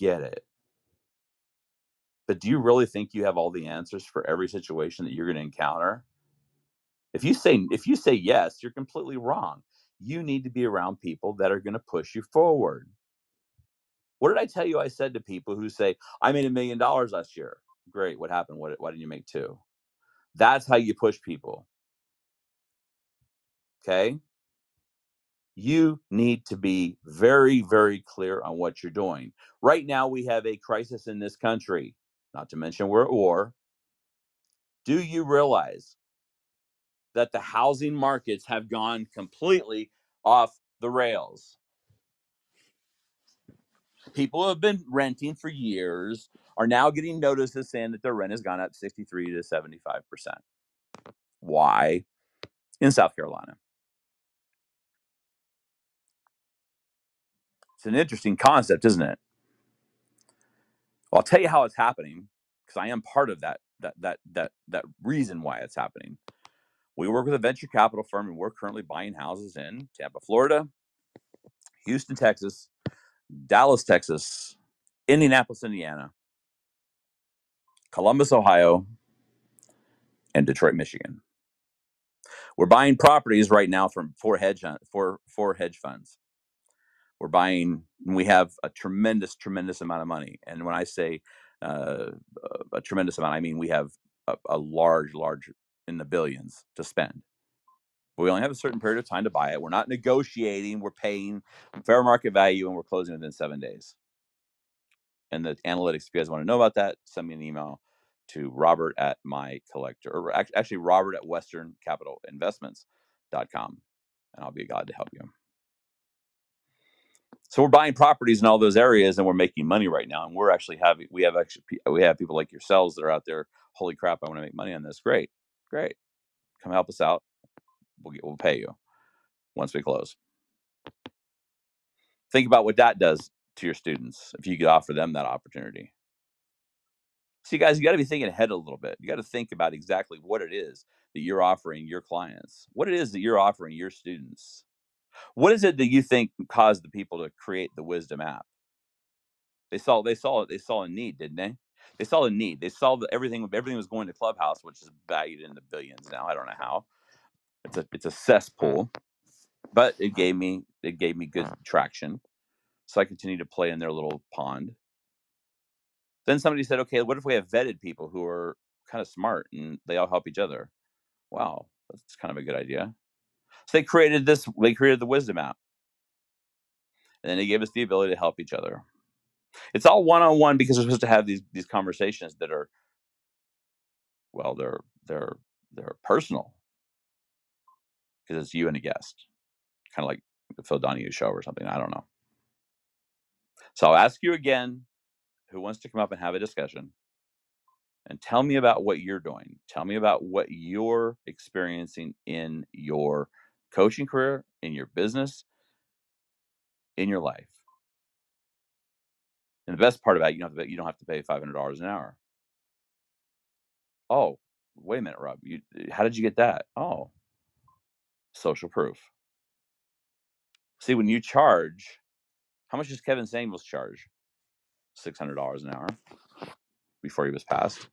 But do you really think you have all the answers for every situation that you're going to encounter? If you say yes, you're completely wrong. You need to be around people that are going to push you forward. What did I tell you I said to people who say, I made $1 million last year? Great. What happened? Why didn't you make 2? That's how you push people. Okay? You need to be very, very clear on what you're doing. Right now, we have a crisis in this country, not to mention we're at war. Do you realize that the housing markets have gone completely off the rails? People who have been renting for years are now getting notices saying that their rent has gone up 63 to 75%. Why? In South Carolina. It's an interesting concept, isn't it? Well, I'll tell you how it's happening, because I am part of that reason why it's happening. We work with a venture capital firm, and we're currently buying houses in Tampa, Florida, Houston, Texas, Dallas, Texas, Indianapolis, Indiana, Columbus, Ohio, and Detroit, Michigan. We're buying properties right now from four hedge funds. We're buying, and we have a tremendous amount of money. And when I say a tremendous amount, I mean we have a large in the billions to spend. But we only have a certain period of time to buy it. We're not negotiating. We're paying fair market value, and we're closing within 7 days. And the analytics, if you guys want to know about that, send me an email to Robert at my collector, or actually Robert at westerncapitalinvestments.com, and I'll be glad to help you. So we're buying properties in all those areas, and we're making money right now. And we have people like yourselves that are out there. Holy crap! I want to make money on this. Great. Come help us out. We'll pay you once we close. Think about what that does to your students if you could offer them that opportunity. See, guys, you got to be thinking ahead a little bit. You got to think about exactly what it is that you're offering your clients, what it is that you're offering your students. What is it that you think caused the people to create the Wisdom app? They saw a need, didn't they? They saw a need. They saw that everything was going to Clubhouse, which is valued in the billions now. I don't know how. It's a cesspool, but it gave me good traction. So I continued to play in their little pond. Then somebody said, okay, what if we have vetted people who are kind of smart and they all help each other? Wow, that's kind of a good idea. So they created the Wisdom app. And then they gave us the ability to help each other. It's all one-on-one, because we're supposed to have these conversations that are, well, they're personal, because it's you and a guest, kind of like the Phil Donahue show or something. I don't know. So I'll ask you again, who wants to come up and have a discussion and tell me about what you're doing. Tell me about what you're experiencing in your coaching career, in your business, in your life. And the best part about it, you don't have to pay $500 an hour. Oh, wait a minute, Rob. How did you get that? Oh, social proof. See, when you charge, how much does Kevin Samuels charge? $600 an hour before he passed.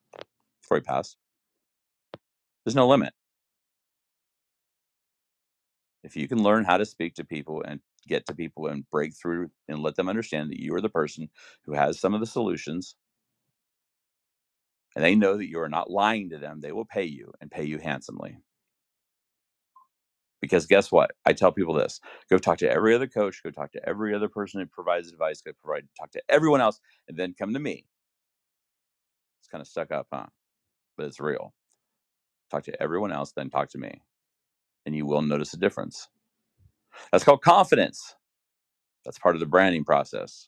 There's no limit. If you can learn how to speak to people and get to people and break through and let them understand that you are the person who has some of the solutions, and they know that you are not lying to them, they will pay you, and pay you handsomely. Because guess what? I tell people this: go talk to every other coach, go talk to every other person who provides advice, talk to everyone else, and then come to me. It's kind of stuck up, huh? But it's real. Talk to everyone else, then talk to me, and you will notice a difference. That's called confidence. That's part of the branding process.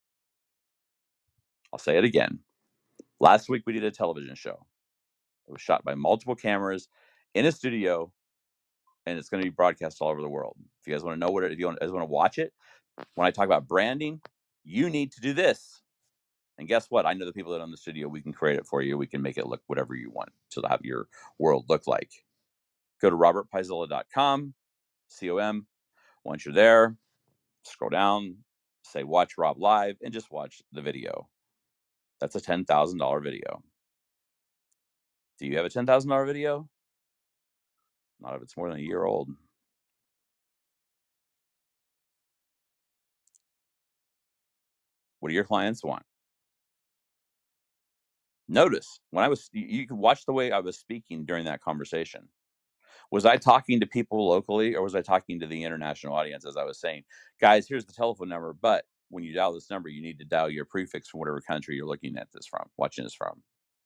I'll say it again. Last week we did a television show. It was shot by multiple cameras in a studio, and it's going to be broadcast all over the world. If you guys want to know if you guys want to watch it, when I talk about branding, you need to do this. And guess what? I know the people that own the studio. We can create it for you. We can make it look whatever you want to have your world look like. Go to robertpaisola.com, COM. Once you're there, scroll down, say watch Rob live, and just watch the video. That's a $10,000 video. Do you have a $10,000 video? Not if it's more than a year old. What do your clients want? Notice when you can watch the way I was speaking during that conversation. Was I talking to people locally, or was I talking to the international audience? As I was saying, guys, here's the telephone number, but when you dial this number, you need to dial your prefix from whatever country you're watching this from.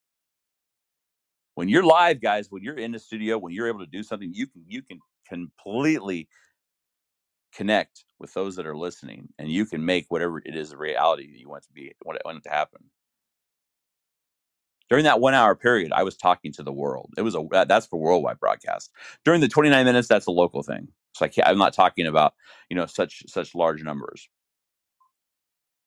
When you're live, guys, when you're in the studio, when you're able to do something, you can completely connect with those that are listening, and you can make whatever it is a reality that you want it to happen. During that 1 hour period, I was talking to the world. That's for worldwide broadcast. During the 29 minutes, that's a local thing. So I'm not talking about such large numbers.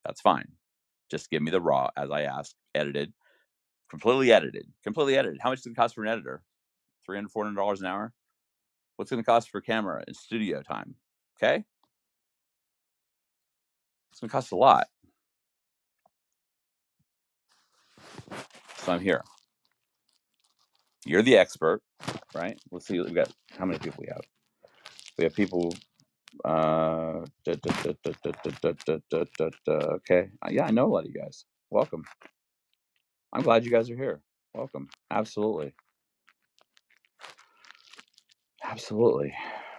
That's fine. Just give me the raw, as I asked, edited, completely edited. How much does it cost for an editor? $300, $400 an hour? What's it going to cost for camera and studio time? Okay? It's going to cost a lot. So I'm here. You're the expert, right? Let's see. We got how many people we have. We have people. Okay. Yeah, I know a lot of you guys. Welcome. I'm glad you guys are here. Welcome. Absolutely. Absolutely.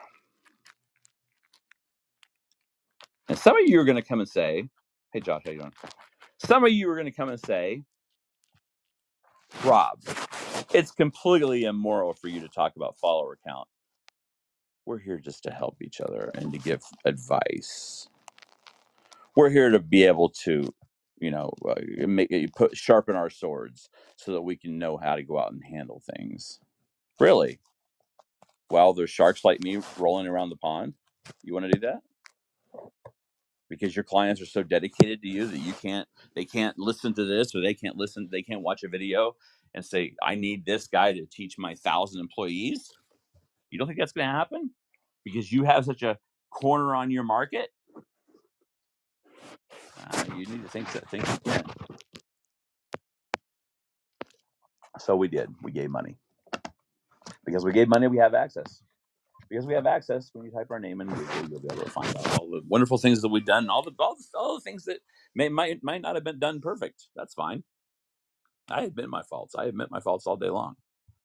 And some of you are going to come and say, "Hey, Josh, how you doing?" Some of you are going to come and say, "Rob, it's completely immoral for you to talk about follower count. We're here just to help each other and to give advice. We're here to be able to, sharpen our swords so that we can know how to go out and handle things." Really? Well, there's sharks like me rolling around the pond. You want to do that? Because your clients are so dedicated to you that they can't listen to this, or they can't watch a video and say, "I need this guy to teach my 1,000 employees." You don't think that's going to happen because you have such a corner on your market? You need to think again. So we did. We gave money. Because we gave money, we have access. Because we have access, when you type our name in Google, you'll be able to find out all the wonderful things that we've done, all the things that might not have been done perfect. That's fine. I admit my faults. I admit my faults all day long.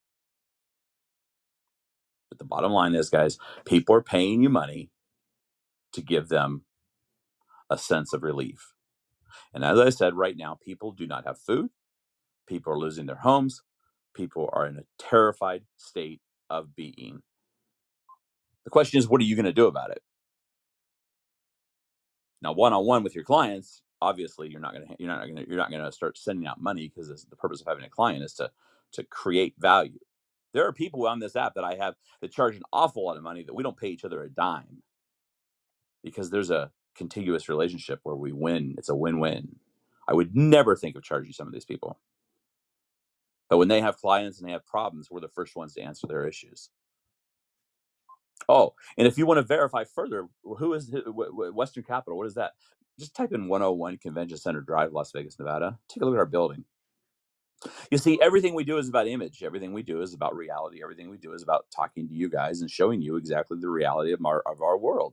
But the bottom line is, guys, people are paying you money to give them a sense of relief. And as I said, right now, people do not have food. People are losing their homes. People are in a terrified state of being. The question is, what are you going to do about it? Now, one-on-one with your clients, obviously, you're not going to start sending out money, because the purpose of having a client is to create value. There are people on this app that I have that charge an awful lot of money that we don't pay each other a dime, because there's a contiguous relationship where we win. It's a win-win. I would never think of charging some of these people. But when they have clients and they have problems, we're the first ones to answer their issues. Oh, and if you want to verify further, who is Western Capital? What is that? Just type in 101 Convention Center Drive, Las Vegas, Nevada. Take a look at our building. You see, everything we do is about image. Everything we do is about reality. Everything we do is about talking to you guys and showing you exactly the reality of our world.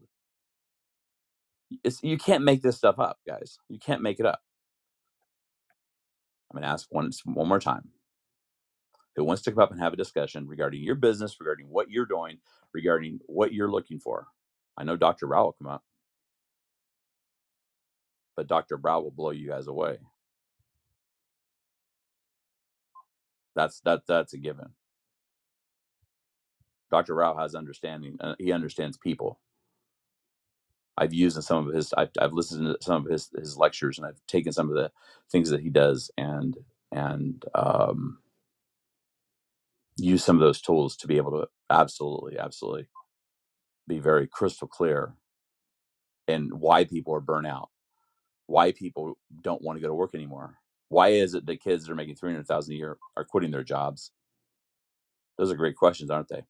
You can't make this stuff up, guys. You can't make it up. I'm going to ask one more time. Who wants to come up and have a discussion regarding your business, regarding what you're doing, regarding what you're looking for? I know Dr. Brow will come up, but Dr. Brow will blow you guys away. That's a given. Dr. Rao has understanding. He understands people. I've used some of his. I've listened to some of his lectures, and I've taken some of the things that he does, and use some of those tools to be able to absolutely be very crystal clear in why people are burnt out, why people don't want to go to work anymore. Why is it that kids that are making $300,000 a year are quitting their jobs? Those are great questions, aren't they?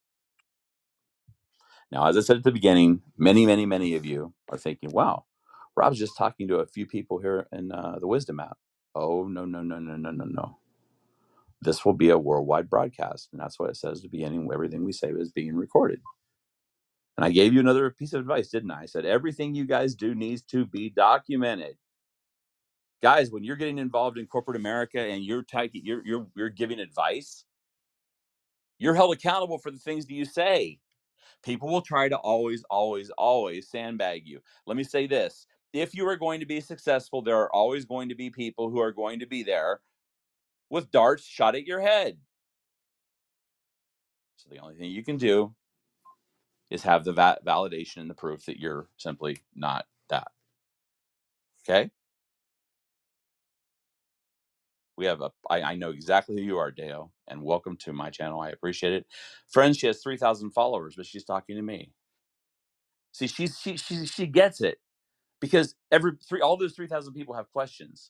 Now, as I said at the beginning, many of you are thinking, wow, Rob's just talking to a few people here in the Wisdom app. Oh, no. This will be a worldwide broadcast. And that's what it says at the beginning. Everything we say is being recorded. And I gave you another piece of advice, didn't I? I said, everything you guys do needs to be documented. Guys, when you're getting involved in corporate America and you're giving advice, you're held accountable for the things that you say. People will try to always sandbag you. Let me say this. If you are going to be successful, there are always going to be people who are going to be there with darts shot at your head. So the only thing you can do is have the validation and the proof that you're simply not that. Okay? I know exactly who you are, Deo, and welcome to my channel. I appreciate it. Friends, she has 3,000 followers, but she's talking to me. See, she gets it. because all those 3,000 people have questions,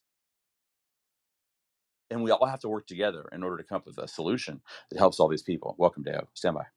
and we all have to work together in order to come up with a solution that helps all these people. Welcome, Deo. Stand by.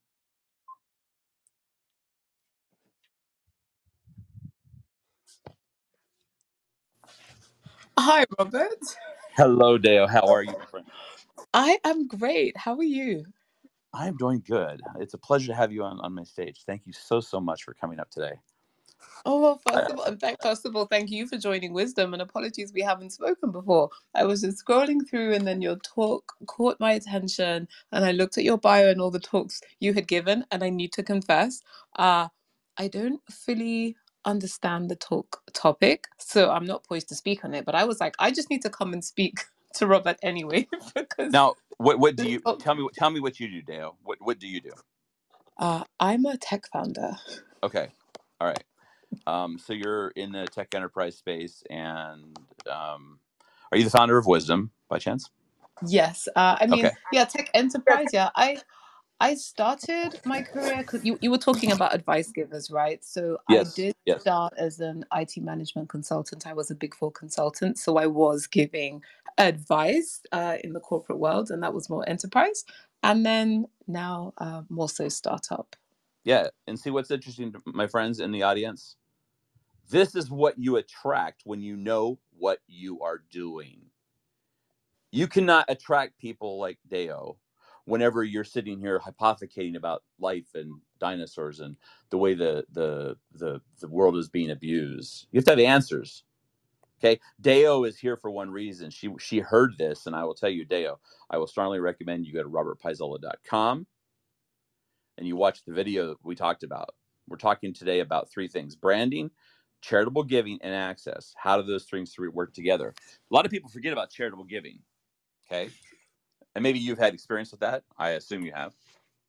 Hi, Robert.
Hello, Deo. How are you, my friend?
I am great. How are you?
I am doing good. It's a pleasure to have you on my stage. Thank you so much for coming up today.
Oh, well, first of all, thank you for joining Wisdom, and apologies we haven't spoken before. I was just scrolling through, and then your talk caught my attention, and I looked at your bio and all the talks you had given, and I need to confess, I don't fully understand the talk topic, so I'm not poised to speak on it. But I was like, I just need to come and speak to Robert anyway because
Now, what do
this
you
talk.
tell me what you do, Deo? What do you do?
I'm a tech founder.
Okay, all right. So you're in the tech enterprise space, and are you the founder of Wisdom by chance?
Yes, I
Okay.
mean, yeah, tech enterprise. Yeah, I started my career because you were talking about advice givers, right? So I
Yes.
did
Yes.
start as an IT management consultant. I was a Big Four consultant, so I was giving advice in the corporate world, and that was more enterprise. And then now more so startup.
Yeah. And see what's interesting, my friends in the audience. This is what you attract when you know what you are doing. You cannot attract people like Deo whenever you're sitting here hypothecating about life and dinosaurs and the way the world is being abused. You have to have answers. Okay, Deo is here for one reason. She heard this, and I will tell you, Deo, I will strongly recommend you go to robertpaisola.com and you watch the video that we talked about. We're talking today about three things: branding, charitable giving, and access. How do those things work together? A lot of people forget about charitable giving. Okay, and maybe you've had experience with that. I assume you have.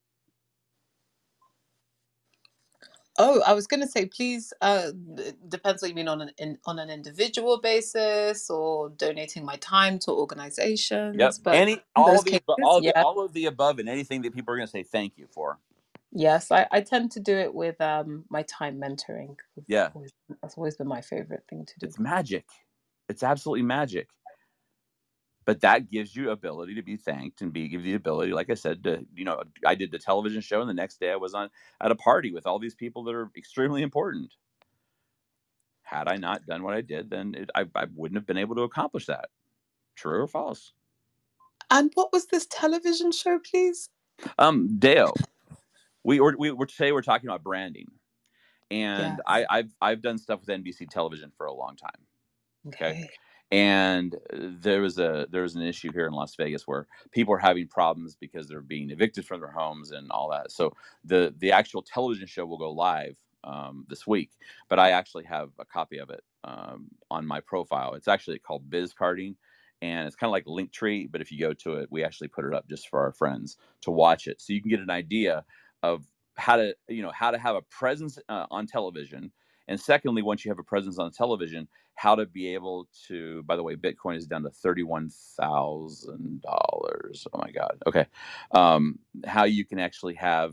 Oh, I was going to say, please. It depends what you mean on an individual basis or donating my time to
Yep.
organizations. But in
All
those
the
cases, yeah.
all of the above, and anything that people are going to say thank you for.
Yes, I tend to do it with my time mentoring.
Yeah,
That's always been my favorite thing to do.
it's magic. It's absolutely magic. But that gives you ability to be thanked and give you the ability, like I said, to I did the television show, and the next day I was at a party with all these people that are extremely important. Had I not done what I did, then I wouldn't have been able to accomplish that. True or false?
And what was this television show, please?
Deo, we today we're talking about branding, and
Yeah.
I've done stuff with NBC television for a long time. Okay.
Okay.
And there was an issue here in Las Vegas where people are having problems because they're being evicted from their homes and all that. So the actual television show will go live this week, but I actually have a copy of it on my profile. It's actually called Biz Carding, and it's kind of like Linktree, but if you go to it, we actually put it up just for our friends to watch it, so you can get an idea of how to have a presence on television. And secondly, once you have a presence on television, how to be able to, by the way, Bitcoin is down to $31,000. Oh my God. Okay. How you can actually have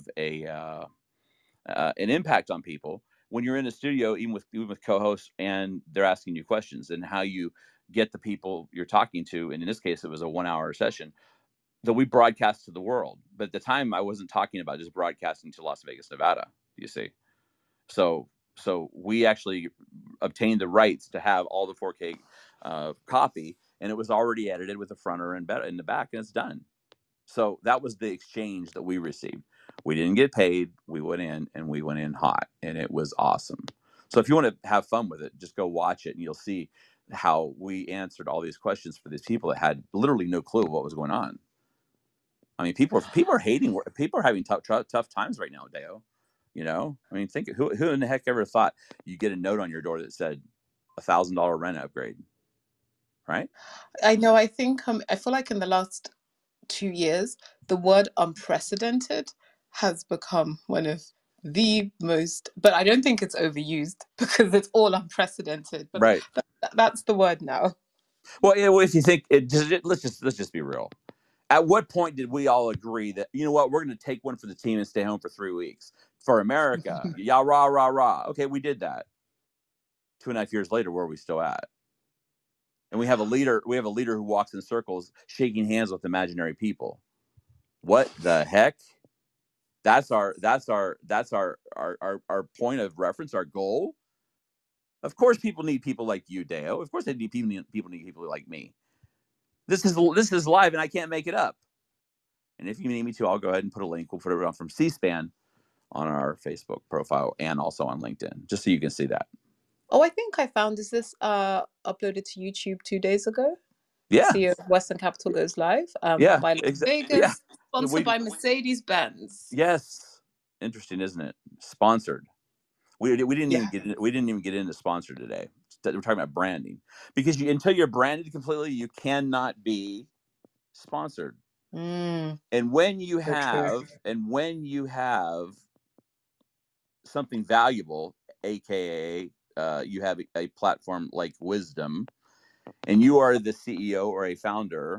an impact on people when you're in a studio, even with co-hosts, and they're asking you questions, and how you get the people you're talking to. And in this case, it was a 1 hour session that we broadcast to the world. But at the time, I wasn't talking about just broadcasting to Las Vegas, Nevada, you see. So we actually obtained the rights to have all the 4K copy, and it was already edited with the fronter and in the back, and it's done. So that was the exchange that we received. We didn't get paid. We went in hot, and it was awesome. So if you want to have fun with it, just go watch it, and you'll see how we answered all these questions for these people that had literally no clue what was going on. I mean, people are hating. People are having tough times right now, Deo. I mean, think who in the heck ever thought you get a note on your door that said $1,000 rent upgrade, right?
I know. I think I feel like in the last 2 years, the word unprecedented has become one of the most, but I don't think it's overused because it's all unprecedented. But
Right.
that's the word now.
Well, yeah. Well, if you think let's just be real. At what point did we all agree that, you know what, we're going to take one for the team and stay home for 3 weeks for America? Yeah, rah rah rah. Okay, we did that. 2.5 years later, where are we still at? And we have a leader who walks in circles shaking hands with imaginary people. What the heck? That's our point of reference, our goal. Of course people need people like you, Deo. Of course they need people need people like me. This is live and I can't make it up. And if you need me to, I'll go ahead and put a link. We'll put it on from C-SPAN on our Facebook profile and also on LinkedIn, just so you can see that.
Oh, I think I found, is this uploaded to YouTube 2 days ago?
Yeah.
CEO of Western Capital goes live.
Yeah,
By Las Vegas,
yeah.
sponsored by Mercedes-Benz.
Yes. Interesting, isn't it? Sponsored. We didn't even get into sponsored today. We're talking about branding, because until you're branded completely, you cannot be sponsored. And when you have something valuable, aka you have a platform like Wisdom, and you are the CEO or a founder,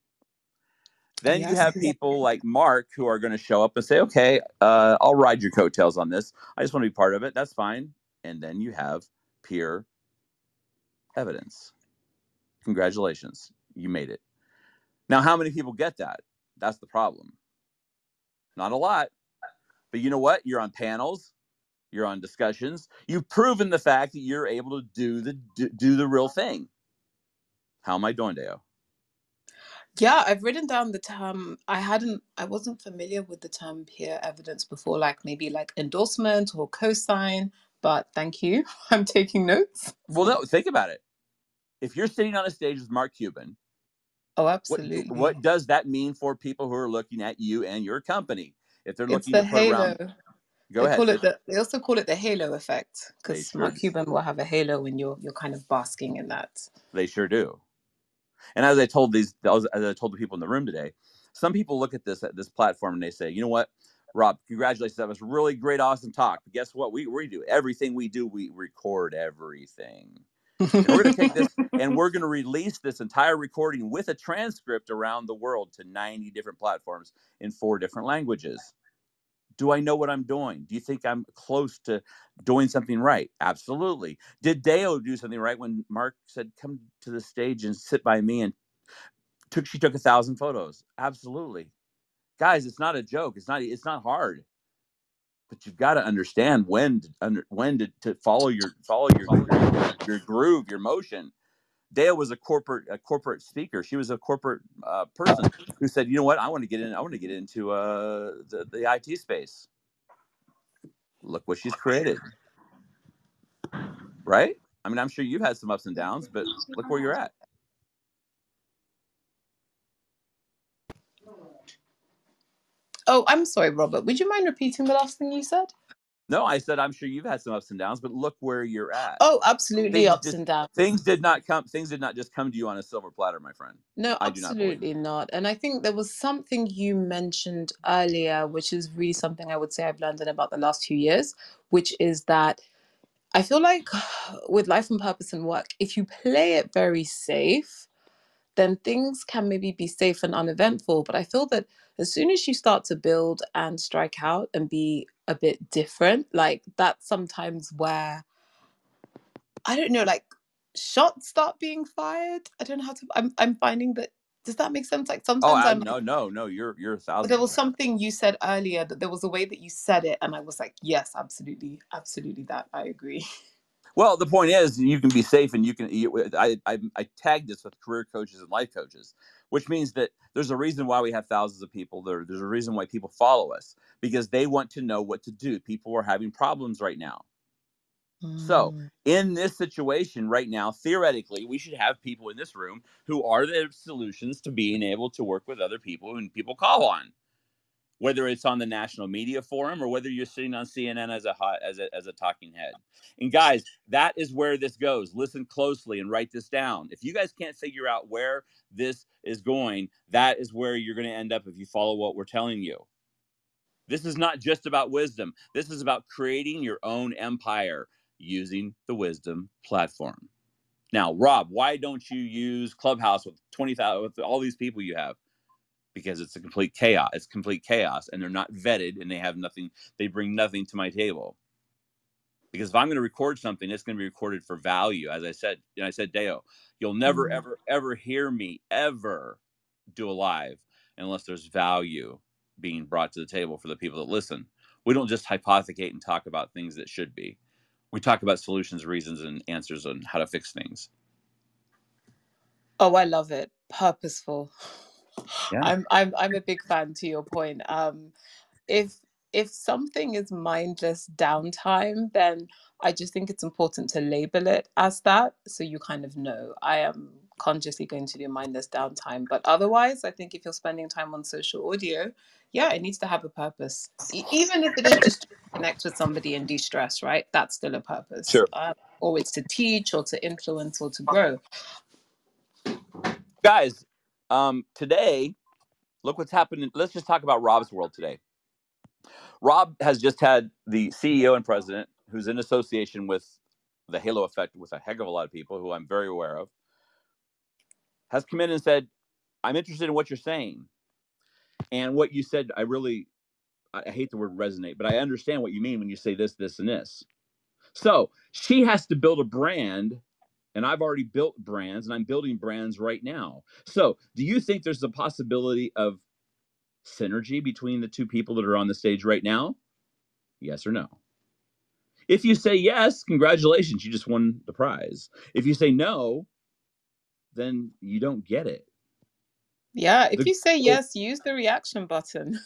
then you have people like Mark who are going to show up and say, okay, I'll ride your coattails on this. I just want to be part of it. That's fine. And then you have peer evidence. Congratulations. You made it. Now, how many people get that? That's the problem. Not a lot. But you know what? You're on panels. You're on discussions. You've proven the fact that you're able to do the real thing. How am I doing, Deo?
Yeah, I've written down the term. I wasn't familiar with the term peer evidence before, like maybe like endorsement or cosign, but thank you. I'm taking notes.
Well, no, think about it. If you're sitting on a stage with Mark Cuban,
oh, absolutely.
What does that mean for people who are looking at you and your company? If they're looking
to
put
halo.
around, go ahead.
They also call it the halo effect, because Mark Cuban will have a halo when you're kind of basking in that.
They sure do. And as I told the people in the room today, some people look at this platform and they say, you know what, Rob, congratulations, that was a really great, awesome talk. But guess what? We do everything we do. We record everything. And we're going to take this and we're going to release this entire recording with a transcript around the world to 90 different platforms in 4 different languages. Do I know what I'm doing? Do you think I'm close to doing something right? Absolutely. Did Deo do something right when Mark said, come to the stage and sit by me, and she took 1,000 photos? Absolutely. Guys, it's not a joke. It's not hard. But you've got to understand when to follow your groove, your motion. Deo was a corporate speaker. She was a corporate person who said, "You know what? I want to get into the IT space." Look what she's created, right? I mean, I'm sure you've had some ups and downs, but look where you're at.
Oh, I'm sorry, Robert. Would you mind repeating the last thing you said?
No, I said I'm sure you've had some ups and downs, but look where you're at.
Oh, absolutely, ups and downs.
Things did not just come to you on a silver platter, my friend.
No, absolutely not. And I think there was something you mentioned earlier, which is really something I would say I've learned in about the last few years, which is that I feel like with life and purpose and work, if you play it very safe, then things can maybe be safe and uneventful. But I feel that as soon as you start to build and strike out and be a bit different, like that's sometimes where, I don't know, like shots start being fired. I don't know how to, I'm finding that, does that make sense? Like sometimes
no, you're 1,000%.
There was something you said earlier, that there was a way that you said it, and I was like, yes, absolutely that, I agree.
Well, the point is, you can be safe, and I tagged this with career coaches and life coaches, which means that there's a reason why we have thousands of people. There's a reason why people follow us, because they want to know what to do. People are having problems right now. So in this situation right now, theoretically, we should have people in this room who are the solutions to being able to work with other people and people call on. Whether it's on the national media forum or whether you're sitting on CNN as a talking head. And guys, that is where this goes. Listen closely and write this down. If you guys can't figure out where this is going, that is where you're going to end up if you follow what we're telling you. This is not just about wisdom. This is about creating your own empire using the Wisdom platform. Now, Rob, why don't you use Clubhouse with 20,000 with all these people you have? Because it's a complete chaos. It's complete chaos, and they're not vetted, and they have nothing. They bring nothing to my table. Because if I'm going to record something, it's going to be recorded for value. As I said, and I said, Deo, you'll never, ever, ever hear me ever do a live unless there's value being brought to the table for the people that listen. We don't just hypothecate and talk about things that should be. We talk about solutions, reasons, and answers on how to fix things.
Oh, I love it. Purposeful.
Yeah.
I'm a big fan, to your point. If something is mindless downtime, then I just think it's important to label it as that, so you kind of know I am consciously going to do mindless downtime. But otherwise, I think if you're spending time on social audio, yeah, it needs to have a purpose. Even if it is just to connect with somebody and de-stress, right? That's still a purpose.
Sure.
Or it's to teach or to influence or to grow.
Guys, today, look what's happening. Let's just talk about Rob's world today. Rob has just had the CEO and president, who's in association with the Halo Effect with a heck of a lot of people who I'm very aware of, has come in and said, I'm interested in what you're saying. And what you said, I hate the word resonate, but I understand what you mean when you say this, this, and this. So she has to build a brand, and I've already built brands, and I'm building brands right now. So do you think there's a possibility of synergy between the two people that are on the stage right now? Yes or no? If you say yes, congratulations, you just won the prize. If you say no, then you don't get it.
Yeah, if you say yes, use the reaction button.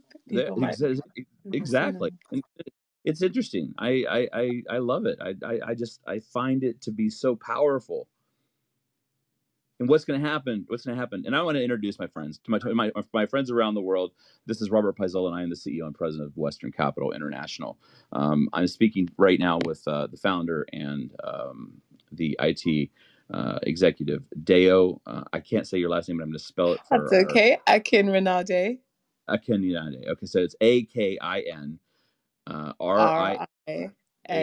Exactly. And it's interesting. I love it. I find it to be so powerful. And what's going to happen? And I want to introduce my friends to my friends around the world. This is Robert Paisola, and I am the CEO and president of Western Capital International. I'm speaking right now with the founder and the IT executive, Deo. I can't say your last name, but I'm going to spell it for.
That's okay. Akin Renade.
Akin Renade. Okay, so it's AKIN RINADE.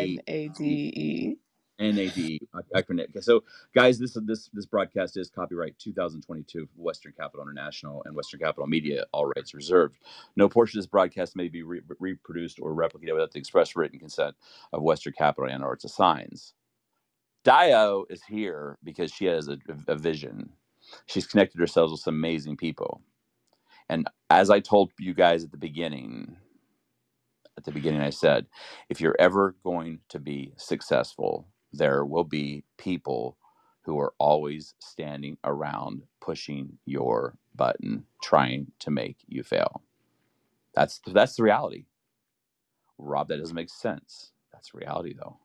Okay, so guys, this broadcast is copyright 2022 Western Capital International and Western Capital Media, all rights reserved. No portion of this broadcast may be reproduced or replicated without the express written consent of Western Capital and or its assigns. Deo is here because she has a vision. She's connected herself with some amazing people. And as I told you guys at the beginning, I said, if you're ever going to be successful, there will be people who are always standing around pushing your button, trying to make you fail. That's the reality. Rob, that doesn't make sense. That's reality, though.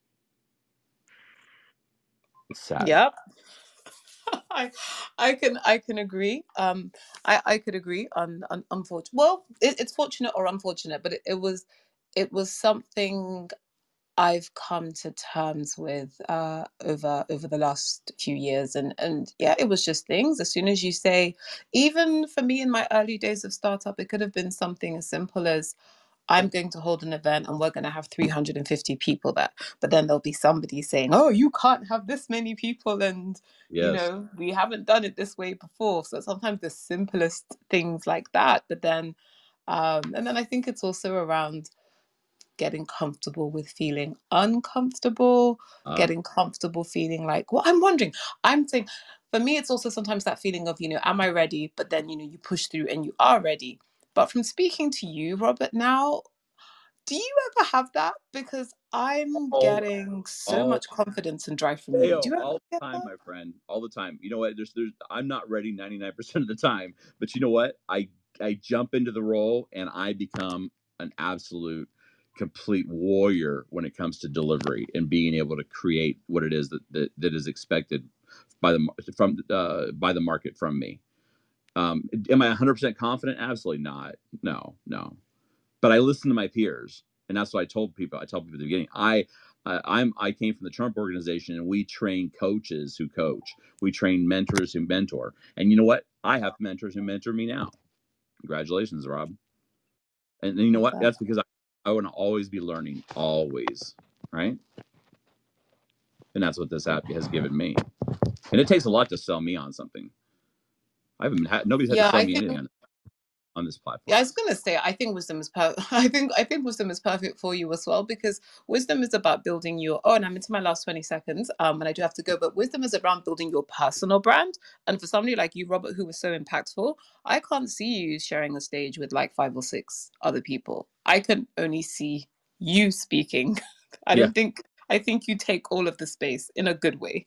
It's sad.
Yep. I can agree. I could agree on unfortunate. Well, it's fortunate or unfortunate, but it was something I've come to terms with over the last few years, and yeah, it was just things. As soon as you say, even for me in my early days of startup, it could have been something as simple as, I'm going to hold an event and we're going to have 350 people there. But then there'll be somebody saying, oh, you can't have this many people. And,
Yes.
We haven't done it this way before. So sometimes the simplest things like that. But then, and then I think it's also around getting comfortable with feeling uncomfortable, getting comfortable feeling like, well, I'm saying, for me, it's also sometimes that feeling of, am I ready? But then, you push through and you are ready. But from speaking to you, Robert, now, do you ever have that? Because I'm getting so much confidence and drive from you. Do you ever
all the time, my friend, all the time. You know what? I'm not ready 99% of the time, but you know what? I jump into the role and I become an absolute complete warrior when it comes to delivery and being able to create what it is that is expected by the market from me. Am I 100% confident? Absolutely not. No. But I listen to my peers, and that's what I tell people at the beginning. I came from the Trump organization, and we train coaches who coach. We train mentors who mentor. And you know what? I have mentors who mentor me now. Congratulations, Rob. And you know what? That's because I want to always be learning, always, right? And that's what this app has given me. And it takes a lot to sell me on something. Nobody's had to sell me anything on it. on this platform.
Yeah, I was gonna say, I think wisdom is I think wisdom is perfect for you as well, because wisdom is about building your. Oh, and I'm into my last 20 seconds, and I do have to go. But wisdom is around building your personal brand. And for somebody like you, Robert, who was so impactful, I can't see you sharing a stage with like 5 or 6 other people. I can only see you speaking. I think you take all of the space in a good way.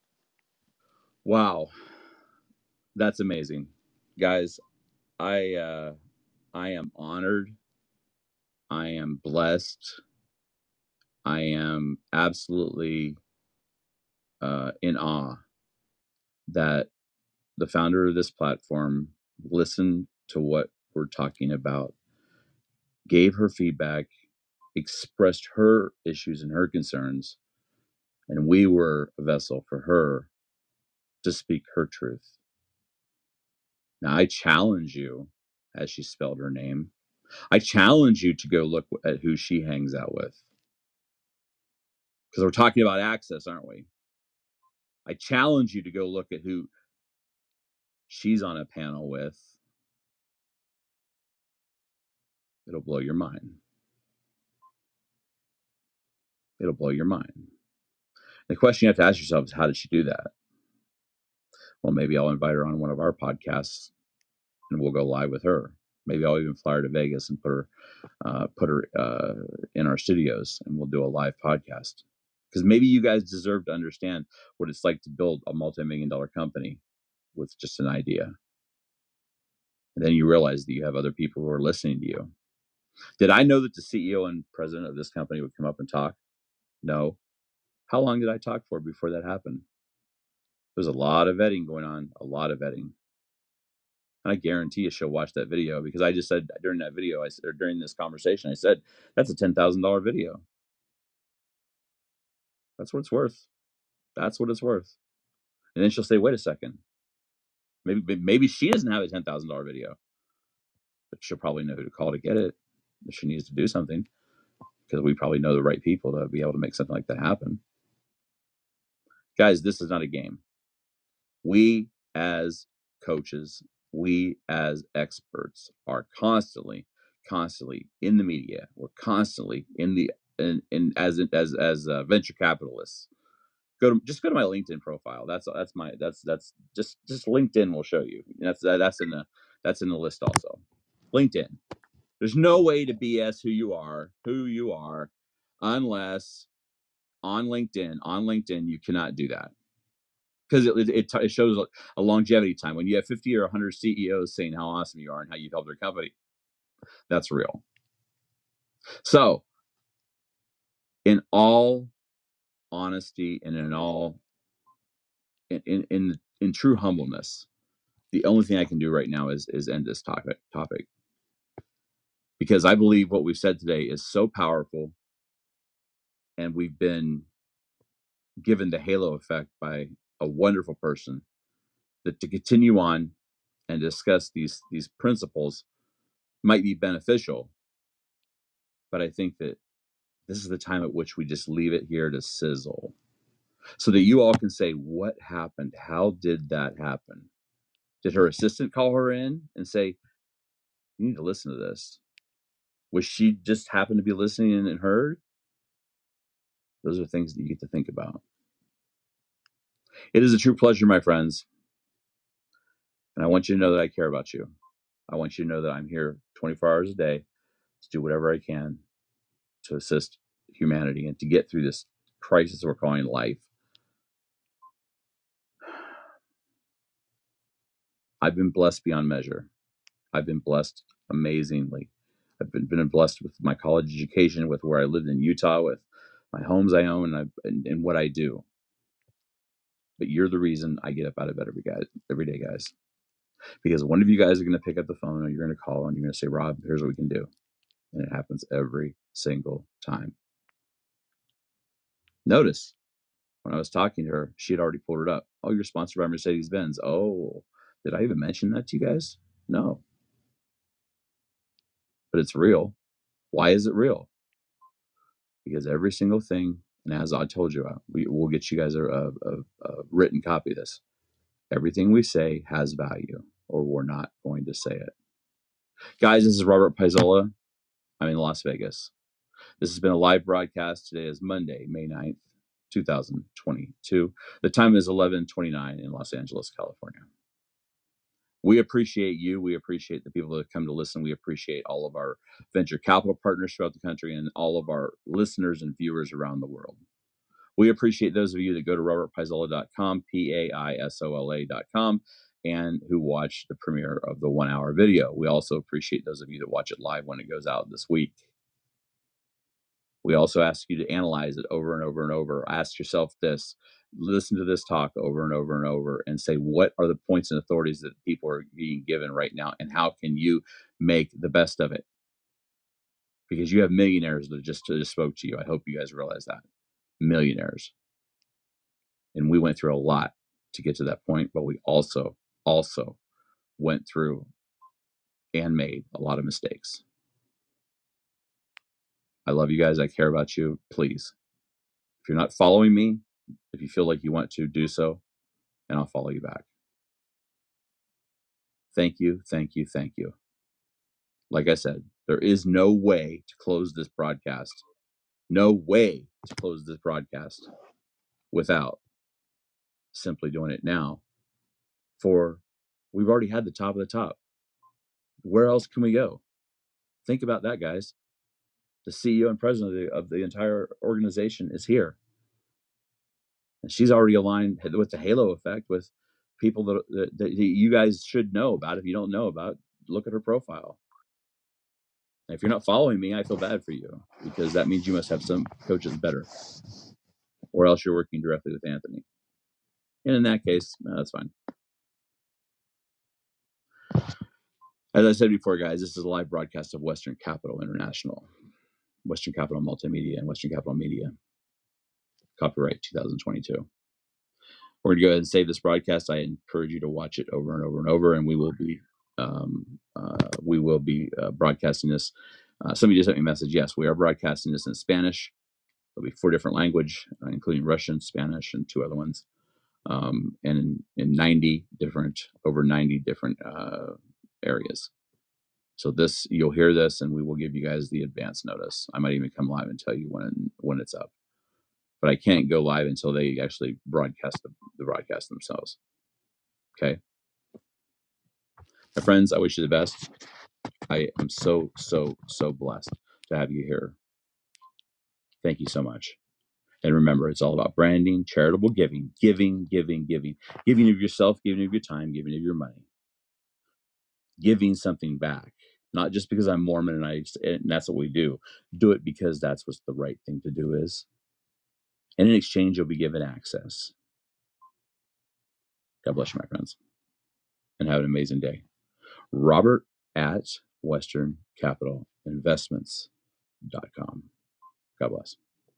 Wow, that's amazing, guys. I am honored. I am blessed. I am absolutely in awe that the founder of this platform listened to what we're talking about, gave her feedback, expressed her issues and her concerns, and we were a vessel for her to speak her truth. Now, I challenge you, as she spelled her name, I challenge you to go look at who she hangs out with. Because we're talking about access, aren't we? I challenge you to go look at who she's on a panel with. It'll blow your mind. It'll blow your mind. The question you have to ask yourself is, how did she do that? Well, maybe I'll invite her on one of our podcasts and we'll go live with her. Maybe I'll even fly her to Vegas and put her in our studios and we'll do a live podcast. Because maybe you guys deserve to understand what it's like to build a multi-million-dollar company with just an idea. And then you realize that you have other people who are listening to you. Did I know that the CEO and president of this company would come up and talk? No. How long did I talk for before that happened? There's a lot of vetting going on, a lot of vetting. And I guarantee you she'll watch that video, because I just said during that video, or during this conversation, I said, that's a $10,000 video. That's what it's worth. That's what it's worth. And then she'll say, wait a second. Maybe she doesn't have a $10,000 video, but she'll probably know who to call to get it if she needs to do something, because we probably know the right people to be able to make something like that happen. Guys, this is not a game. We as coaches, we as experts are constantly in the media. We're constantly as venture capitalists. Just go to my LinkedIn profile. That's just LinkedIn will show you. That's in the list also. LinkedIn. There's no way to BS who you are unless on LinkedIn you cannot do that. Because it shows a longevity time. When you have 50 or 100 CEOs saying how awesome you are and how you've helped their company, that's real. So, in all honesty and in true humbleness, the only thing I can do right now is end this topic, because I believe what we've said today is so powerful, and we've been given the halo effect by a wonderful person, that to continue on and discuss these principles might be beneficial, but I think that this is the time at which we just leave it here to sizzle, so that you all can say, what happened? How did that happen? Did her assistant call her in and say, you need to listen to this? Was she just happened to be listening and heard? Those are things that you get to think about. It is a true pleasure, my friends. And I want you to know that I care about you. I want you to know that I'm here 24 hours a day to do whatever I can to assist humanity and to get through this crisis we're calling life. I've been blessed beyond measure. I've been blessed amazingly. I've been blessed with my college education, with where I lived in Utah, with my homes I own, and what I do. But you're the reason I get up out of bed every day, guys. Because one of you guys are going to pick up the phone, or you're going to call, and you're going to say, Rob, here's what we can do. And it happens every single time. Notice, when I was talking to her, she had already pulled it up. Oh, you're sponsored by Mercedes-Benz. Oh, did I even mention that to you guys? No. But it's real. Why is it real? Because every single thing, and as I told you, we'll get you guys a written copy of this. Everything we say has value, or we're not going to say it. Guys, this is Robert Paisola. I'm in Las Vegas. This has been a live broadcast. Today is Monday, May 9th, 2022. The time is 11:29 in Los Angeles, California. We appreciate you. We appreciate the people that have come to listen. We appreciate all of our venture capital partners throughout the country and all of our listeners and viewers around the world. We appreciate those of you that go to robertpaisola.com, PAISOLA.com, and who watch the premiere of the 1 hour video. We also appreciate those of you that watch it live when it goes out this week. We also ask you to analyze it over and over and over. Ask yourself this, listen to this talk over and over and over, and say, what are the points and authorities that people are being given right now, and how can you make the best of it? Because you have millionaires that just spoke to you. I hope you guys realize that. Millionaires. And we went through a lot to get to that point, but we also went through and made a lot of mistakes. I love you guys. I care about you. Please, if you're not following me, if you feel like you want to, do so, and I'll follow you back. Thank you, thank you, thank you. Like I said, there is no way to close this broadcast. No way to close this broadcast without simply doing it now. For we've already had the top of the top. Where else can we go? Think about that, guys. The CEO and president of the entire organization is here. And she's already aligned with the halo effect with people that you guys should know about. If you don't know about, look at her profile. And if you're not following me, I feel bad for you, because that means you must have some coaches better, or else you're working directly with Anthony. And in that case, that's fine. As I said before, guys, this is a live broadcast of Western Capital International, Western Capital Multimedia, and Western Capital Media. Copyright 2022. We're going to go ahead and save this broadcast. I encourage you to watch it over and over and over, and we will be broadcasting this. Somebody just sent me a message. Yes, we are broadcasting this in Spanish. There'll be 4 different languages, including Russian, Spanish, and 2 other ones, and in over 90 different areas. So this, you'll hear this, and we will give you guys the advance notice. I might even come live and tell you when it's up, but I can't go live until they actually broadcast the broadcast themselves. Okay, my friends, I wish you the best. I am so blessed to have you here. Thank you so much. And remember, it's all about branding, charitable giving of yourself, giving of your time, giving of your money, giving something back. Not just because I'm Mormon and that's what we do. Do it because that's what the right thing to do is. And in exchange, you'll be given access. God bless you, my friends. And have an amazing day. Robert at WesternCapitalInvestments.com. God bless.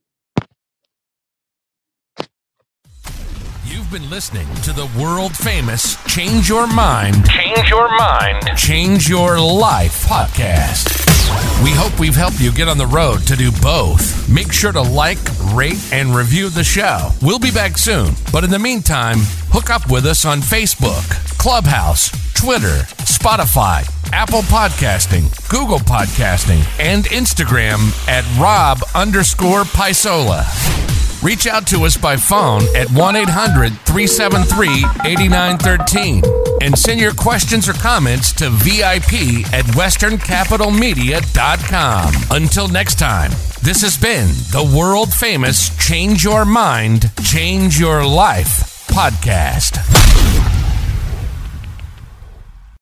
You've been listening to the world famous Change Your Mind, Change Your Life podcast. We hope we've helped you get on the road to do both. Make sure to like, rate, and review the show. We'll be back soon. But in the meantime, hook up with us on Facebook, Clubhouse, Twitter, Spotify, Apple Podcasting, Google Podcasting, and Instagram at Rob_Paisola. Reach out to us by phone at 1-800-373-8913 and send your questions or comments to VIP@westerncapitalmedia.com. Until next time, this has been the world famous Change Your Mind, Change Your Life podcast.